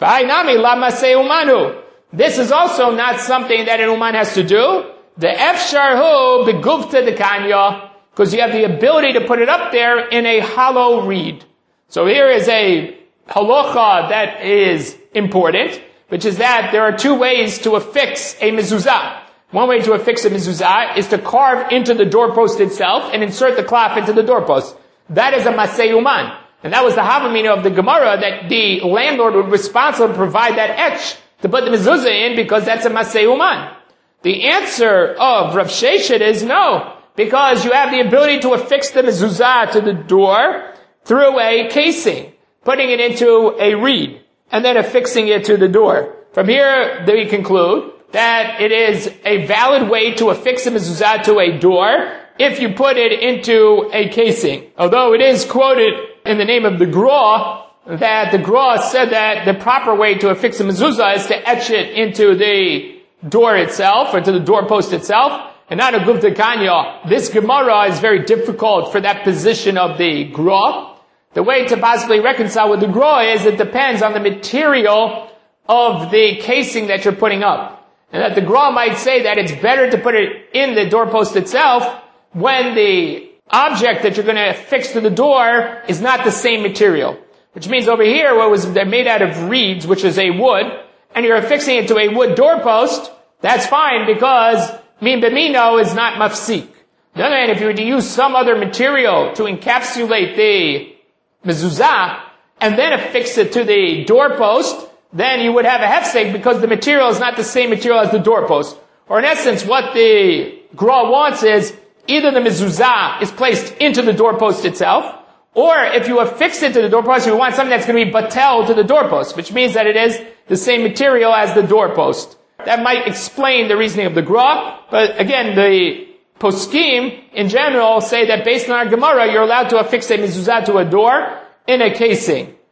This is also not something that an uman has to do. The efsharhu beguvta de kanya, because you have the ability to put it up there in a hollow reed. So here is a halacha that is important, which is that there are two ways to affix a mezuzah. One way to affix a mezuzah is to carve into the doorpost itself and insert the klaf into the doorpost. That is a masei uman. And that was the havamina of the Gemara, that the landlord would be responsible to provide that etch to put the mezuzah in, because that's a masei uman. The answer of Rav Sheshet is no, because you have the ability to affix the mezuzah to the door through a casing, putting it into a reed, and then affixing it to the door. From here, we conclude that it is a valid way to affix a mezuzah to a door if you put it into a casing. Although it is quoted in the name of the Gra, that the Gra said that the proper way to affix a mezuzah is to etch it into the door itself, or to the doorpost itself, and not a guvta kanya. This Gemara is very difficult for that position of the Gra. The way to possibly reconcile with the Gra is it depends on the material of the casing that you're putting up. And that the Gra might say that it's better to put it in the doorpost itself when the object that you're going to affix to the door is not the same material. Which means over here, what was they're made out of reeds, which is a wood, and you're affixing it to a wood doorpost, that's fine, because min b'mino is not mafsik. On the other hand, if you were to use some other material to encapsulate the mezuzah, and then affix it to the doorpost, then you would have a hefsek, because the material is not the same material as the doorpost. Or in essence, what the Gra wants is, either the mezuzah is placed into the doorpost itself, or if you affix it to the doorpost, you want something that's going to be batel to the doorpost, which means that it is the same material as the doorpost. That might explain the reasoning of the Gra, but again, the poskim in general say that based on our Gemara, you're allowed to affix a mezuzah to a door in a casing.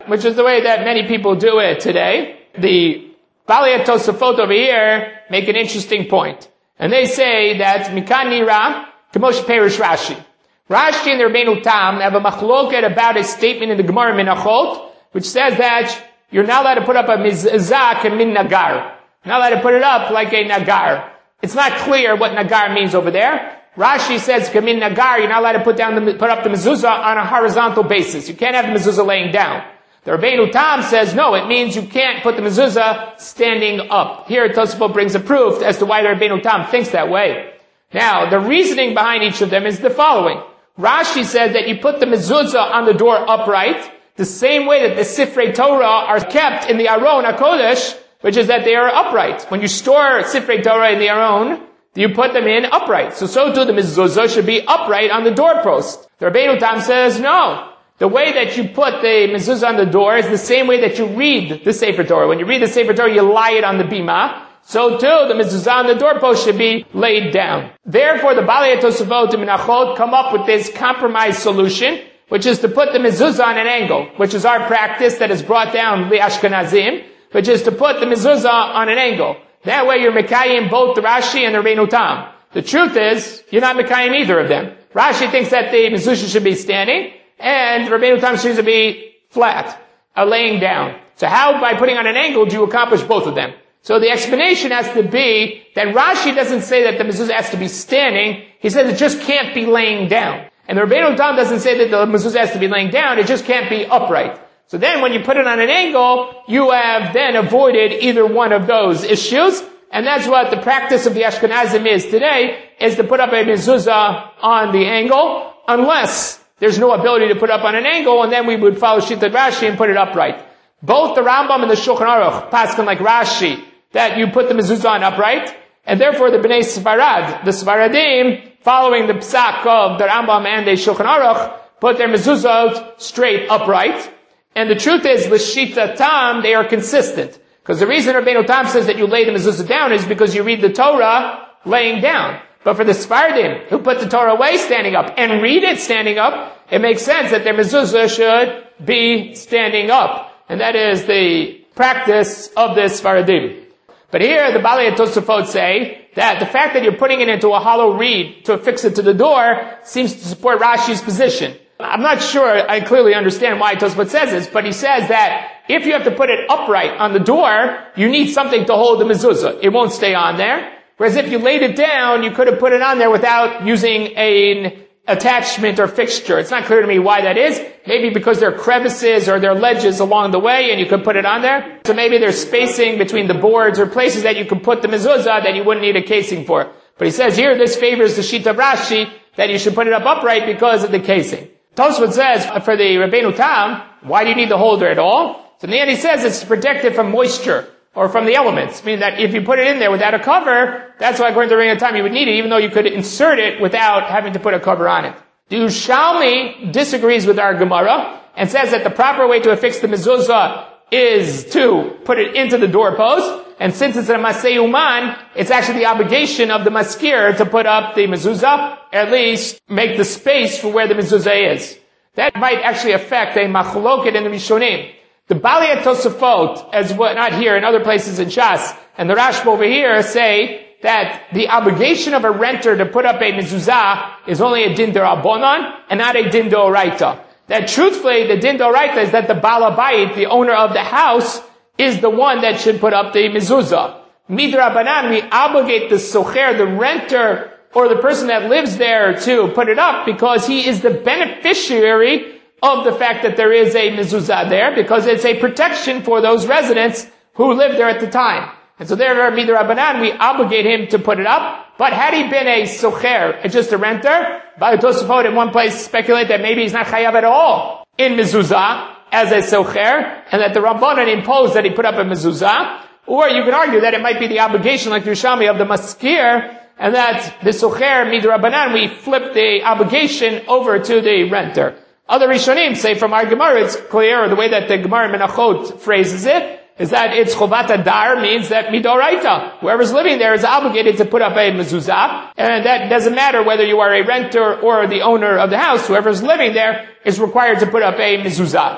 which is the way that many people do it today. The Balei Tosafot over here make an interesting point. And they say that Mikan Nira, Kamosh Perish Rashi. Rashi and the Rabbeinu Tam have a machloket about a statement in the Gemara Menachot, which says that you're not allowed to put up a mizazak and min nagar. You're not allowed to put it up like a nagar. It's not clear what nagar means over there. Rashi says, kamin nagar, you're not allowed to put down the, put up the mezuzah on a horizontal basis. You can't have the mezuzah laying down. The Rabbeinu Tam says, no, it means you can't put the mezuzah standing up. Here, Tosafot brings a proof as to why the Rabbeinu Tam thinks that way. Now, the reasoning behind each of them is the following. Rashi says that you put the mezuzah on the door upright, the same way that the Sifrei Torah are kept in the Aron HaKodesh, which is that they are upright. When you store Sifrei Torah in the Aron, you put them in upright. So, so too the mezuzah should be upright on the doorpost. The Rabbeinu Tam says, no. The way that you put the mezuzah on the door is the same way that you read the Sefer Torah. When you read the Sefer Torah, you lie it on the bima. So too, the mezuzah on the doorpost should be laid down. Therefore, the Balei Tosafot and Menachot come up with this compromise solution, which is to put the mezuzah on an angle, which is our practice that is brought down li Ashkenazim, which is to put the mezuzah on an angle. That way you're Mekayim both the Rashi and the Rabbeinu Tam. The truth is, you're not Mekayim either of them. Rashi thinks that the mezuzah should be standing, and Rabbeinu Tam should be flat, uh, laying down. So how, by putting on an angle, do you accomplish both of them? So the explanation has to be that Rashi doesn't say that the mezuzah has to be standing. He says it just can't be laying down. And the Rabbeinu Tam doesn't say that the mezuzah has to be laying down. It just can't be upright. So then when you put it on an angle, you have then avoided either one of those issues. And that's what the practice of the Ashkenazim is today, is to put up a mezuzah on the angle, unless there's no ability to put up on an angle, and then we would follow Shittat Rashi and put it upright. Both the Rambam and the Shulchan Aruch paskin like Rashi, that you put the mezuzah on upright, and therefore the Bnei Sfarad, the Sfaradim, following the psak of the Rambam and the Shulchan Aruch, put their mezuzah straight upright. And the truth is, l'shita tam, they are consistent. Because the reason Rabbeinu Tam says that you lay the mezuzah down is because you read the Torah laying down. But for the Sfaradim, who put the Torah away standing up and read it standing up, it makes sense that their mezuzah should be standing up. And that is the practice of the Sfaradim. But here, the Balei Tosafot say that the fact that you're putting it into a hollow reed to affix it to the door seems to support Rashi's position. I'm not sure I clearly understand why Tosafot says this, but he says that if you have to put it upright on the door, you need something to hold the mezuzah. It won't stay on there. Whereas if you laid it down, you could have put it on there without using an attachment or fixture. It's not clear to me why that is. Maybe because there are crevices or there are ledges along the way and you could put it on there. So maybe there's spacing between the boards or places that you could put the mezuzah that you wouldn't need a casing for. But he says here, this favors the Shita of Rashi, that you should put it up upright because of the casing. Tosfot says, for the Rabbeinu Tam, why do you need the holder at all? So in the end he says it's to protect it from moisture or from the elements. Meaning that if you put it in there without a cover, that's why according to the Rabbeinu Tam you would need it, even though you could insert it without having to put a cover on it. The Yerushalmi disagrees with our Gemara and says that the proper way to affix the mezuzah is to put it into the doorpost. And since it's a Masei Uman, it's actually the obligation of the maskir to put up the mezuzah, or at least make the space for where the mezuzah is. That might actually affect a machloket in the Rishonim. The Balei Tosafot, as what not here, in other places in Shas, and the Rashba over here say that the obligation of a renter to put up a mezuzah is only a din d'Rabbanan and not a din d'Oraita. That truthfully, the din d'Oraita is that the Baal Bayit, the owner of the house, is the one that should put up the mezuzah. Midrabanan, we obligate the socher, the renter, or the person that lives there to put it up because he is the beneficiary of the fact that there is a mezuzah there, because it's a protection for those residents who lived there at the time. And so therefore, midrabanan, we obligate him to put it up. But had he been a socher, just a renter, Balei Tosafot in one place speculate that maybe he's not chayav at all in mezuzah as a socher, and that the Rabbanan imposed that he put up a mezuzah. Or you can argue that it might be the obligation, like Yerushalmi, of the maskir, and that the socher midrabanan, we flip the obligation over to the renter. Other Rishonim say from our Gemara, it's clear, the way that the Gemara Menachot phrases it, is that it's chovat adar, means that midoraita. Whoever's living there is obligated to put up a mezuzah, and that doesn't matter whether you are a renter or the owner of the house. Whoever's living there is required to put up a mezuzah.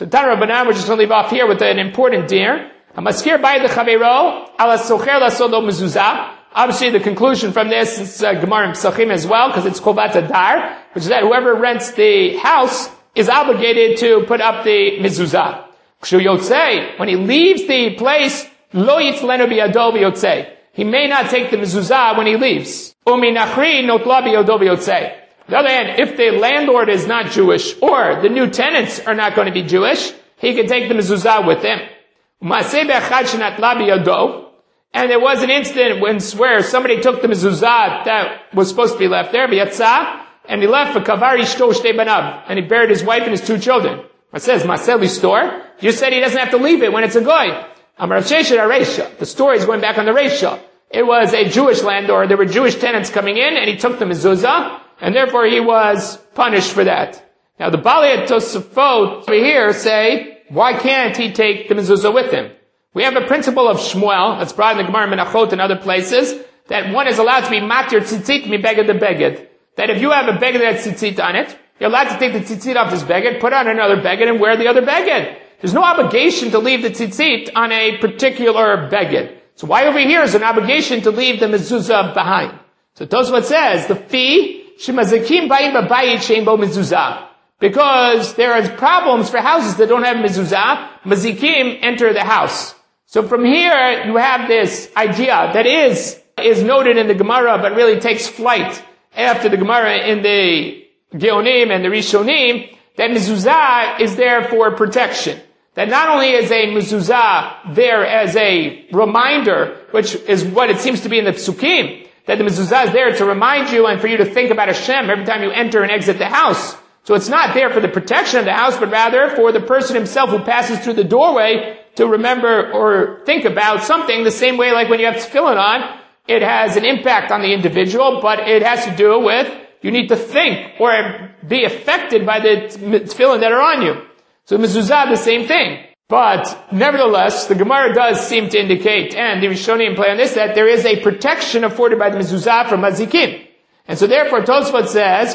So Tana Rabbanan, we're just going to leave off here with an important dir. Hamaskir bayit lechavero ala socher lasod lo mezuzah. Obviously, the conclusion from this is uh, Gemara in Pesachim as well, because it's Chovat Adar, which is that whoever rents the house is obligated to put up the mezuzah. Kshu yotzei, when he leaves the place, lo yitzlenu biyado v'yotzei. He may not take the mezuzah when he leaves. Umi nachri notla biyado v'yotzei. On the other hand, if the landlord is not Jewish, or the new tenants are not going to be Jewish, he can take the mezuzah with him. And there was an incident when, where somebody took the mezuzah that was supposed to be left there, and he left for kavar ishto shtei banav, and he buried his wife and his two children. It says, Maseli store. You said he doesn't have to leave it when it's a goy. The story is going back on the Reisha. It was a Jewish landlord. There were Jewish tenants coming in, and he took the mezuzah, and therefore he was punished for that. Now the Balei Tosafot over here say, why can't he take the mezuzah with him? We have a principle of Shmuel, that's brought in the Gemara Menachot and other places, that one is allowed to be matir tzitzit mi beged the beged. That if you have a beged that has tzitzit on it, you're allowed to take the tzitzit off this beged, put on another beged, and wear the other beged. There's no obligation to leave the tzitzit on a particular beged. So why over here is an obligation to leave the mezuzah behind? So Tosfot says, the fee, shemazakim bayim b'bayit shein bo mezuzah. Because there are problems for houses that don't have mezuzah, mazikim enter the house. So from here, you have this idea that is, is noted in the Gemara, but really takes flight after the Gemara in the Geonim and the Rishonim, that mezuzah is there for protection. That not only is a mezuzah there as a reminder, which is what it seems to be in the Psukim, that the mezuzah is there to remind you and for you to think about Hashem every time you enter and exit the house. So it's not there for the protection of the house, but rather for the person himself who passes through the doorway to remember or think about something, the same way like when you have tefillin on, it has an impact on the individual, but it has to do with, you need to think or be affected by the tefillin that are on you. So mezuzah, the same thing. But nevertheless, the Gemara does seem to indicate, and the Rishonim play on this, that there is a protection afforded by the mezuzah from mazikim. And so therefore, Tosfot says,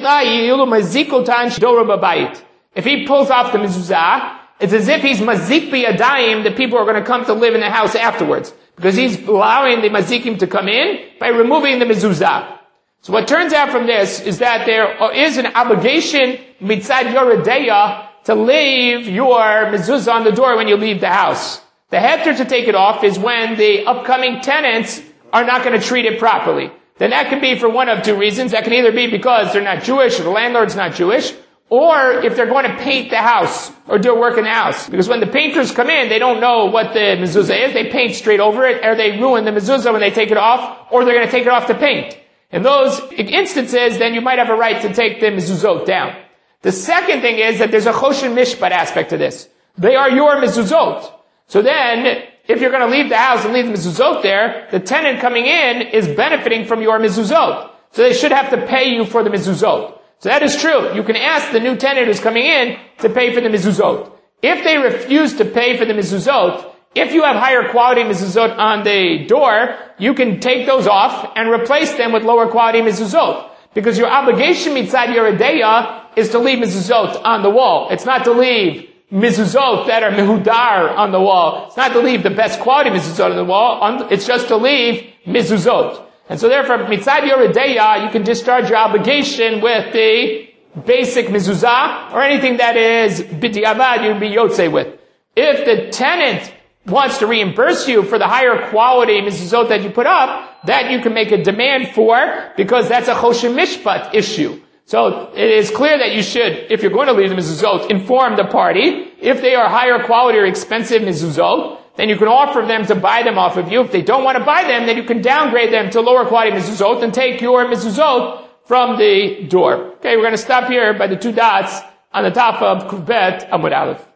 if he pulls off the mezuzah, it's as if he's mazik biyadayim, the people are going to come to live in the house afterwards. Because he's allowing the mazikim to come in by removing the mezuzah. So what turns out from this is that there is an obligation, mitzad yoredeya, to leave your mezuzah on the door when you leave the house. The heter to take it off is when the upcoming tenants are not going to treat it properly. Then that can be for one of two reasons. That can either be because they're not Jewish or the landlord's not Jewish, or if they're going to paint the house or do work in the house. Because when the painters come in, they don't know what the mezuzah is. They paint straight over it, or they ruin the mezuzah when they take it off, or they're going to take it off to paint. In those instances, then you might have a right to take the mezuzot down. The second thing is that there's a choshen mishpat aspect to this. They are your mezuzot. So then, if you're going to leave the house and leave the mezuzot there, the tenant coming in is benefiting from your mezuzot. So they should have to pay you for the mezuzot. So that is true. You can ask the new tenant who's coming in to pay for the mezuzot. If they refuse to pay for the mezuzot, if you have higher quality mezuzot on the door, you can take those off and replace them with lower quality mezuzot. Because your obligation mitzad yoredeya is to leave mezuzot on the wall. It's not to leave mezuzot that are mehudar on the wall. It's not to leave the best quality mezuzot on the wall. It's just to leave mezuzot. And so therefore, mitzad yoredeya, you can discharge your obligation with the basic mezuzah or anything that is b'diavad you'd be yotze with. If the tenant wants to reimburse you for the higher quality mezuzot that you put up, that you can make a demand for, because that's a choshen mishpat issue. So it is clear that you should, if you're going to leave the mezuzot, inform the party. If they are higher quality or expensive mezuzot, then you can offer them to buy them off of you. If they don't want to buy them, then you can downgrade them to lower quality mezuzot and take your mezuzot from the door. Okay, we're going to stop here by the two dots on the top of Kuf Bet Amud Aleph.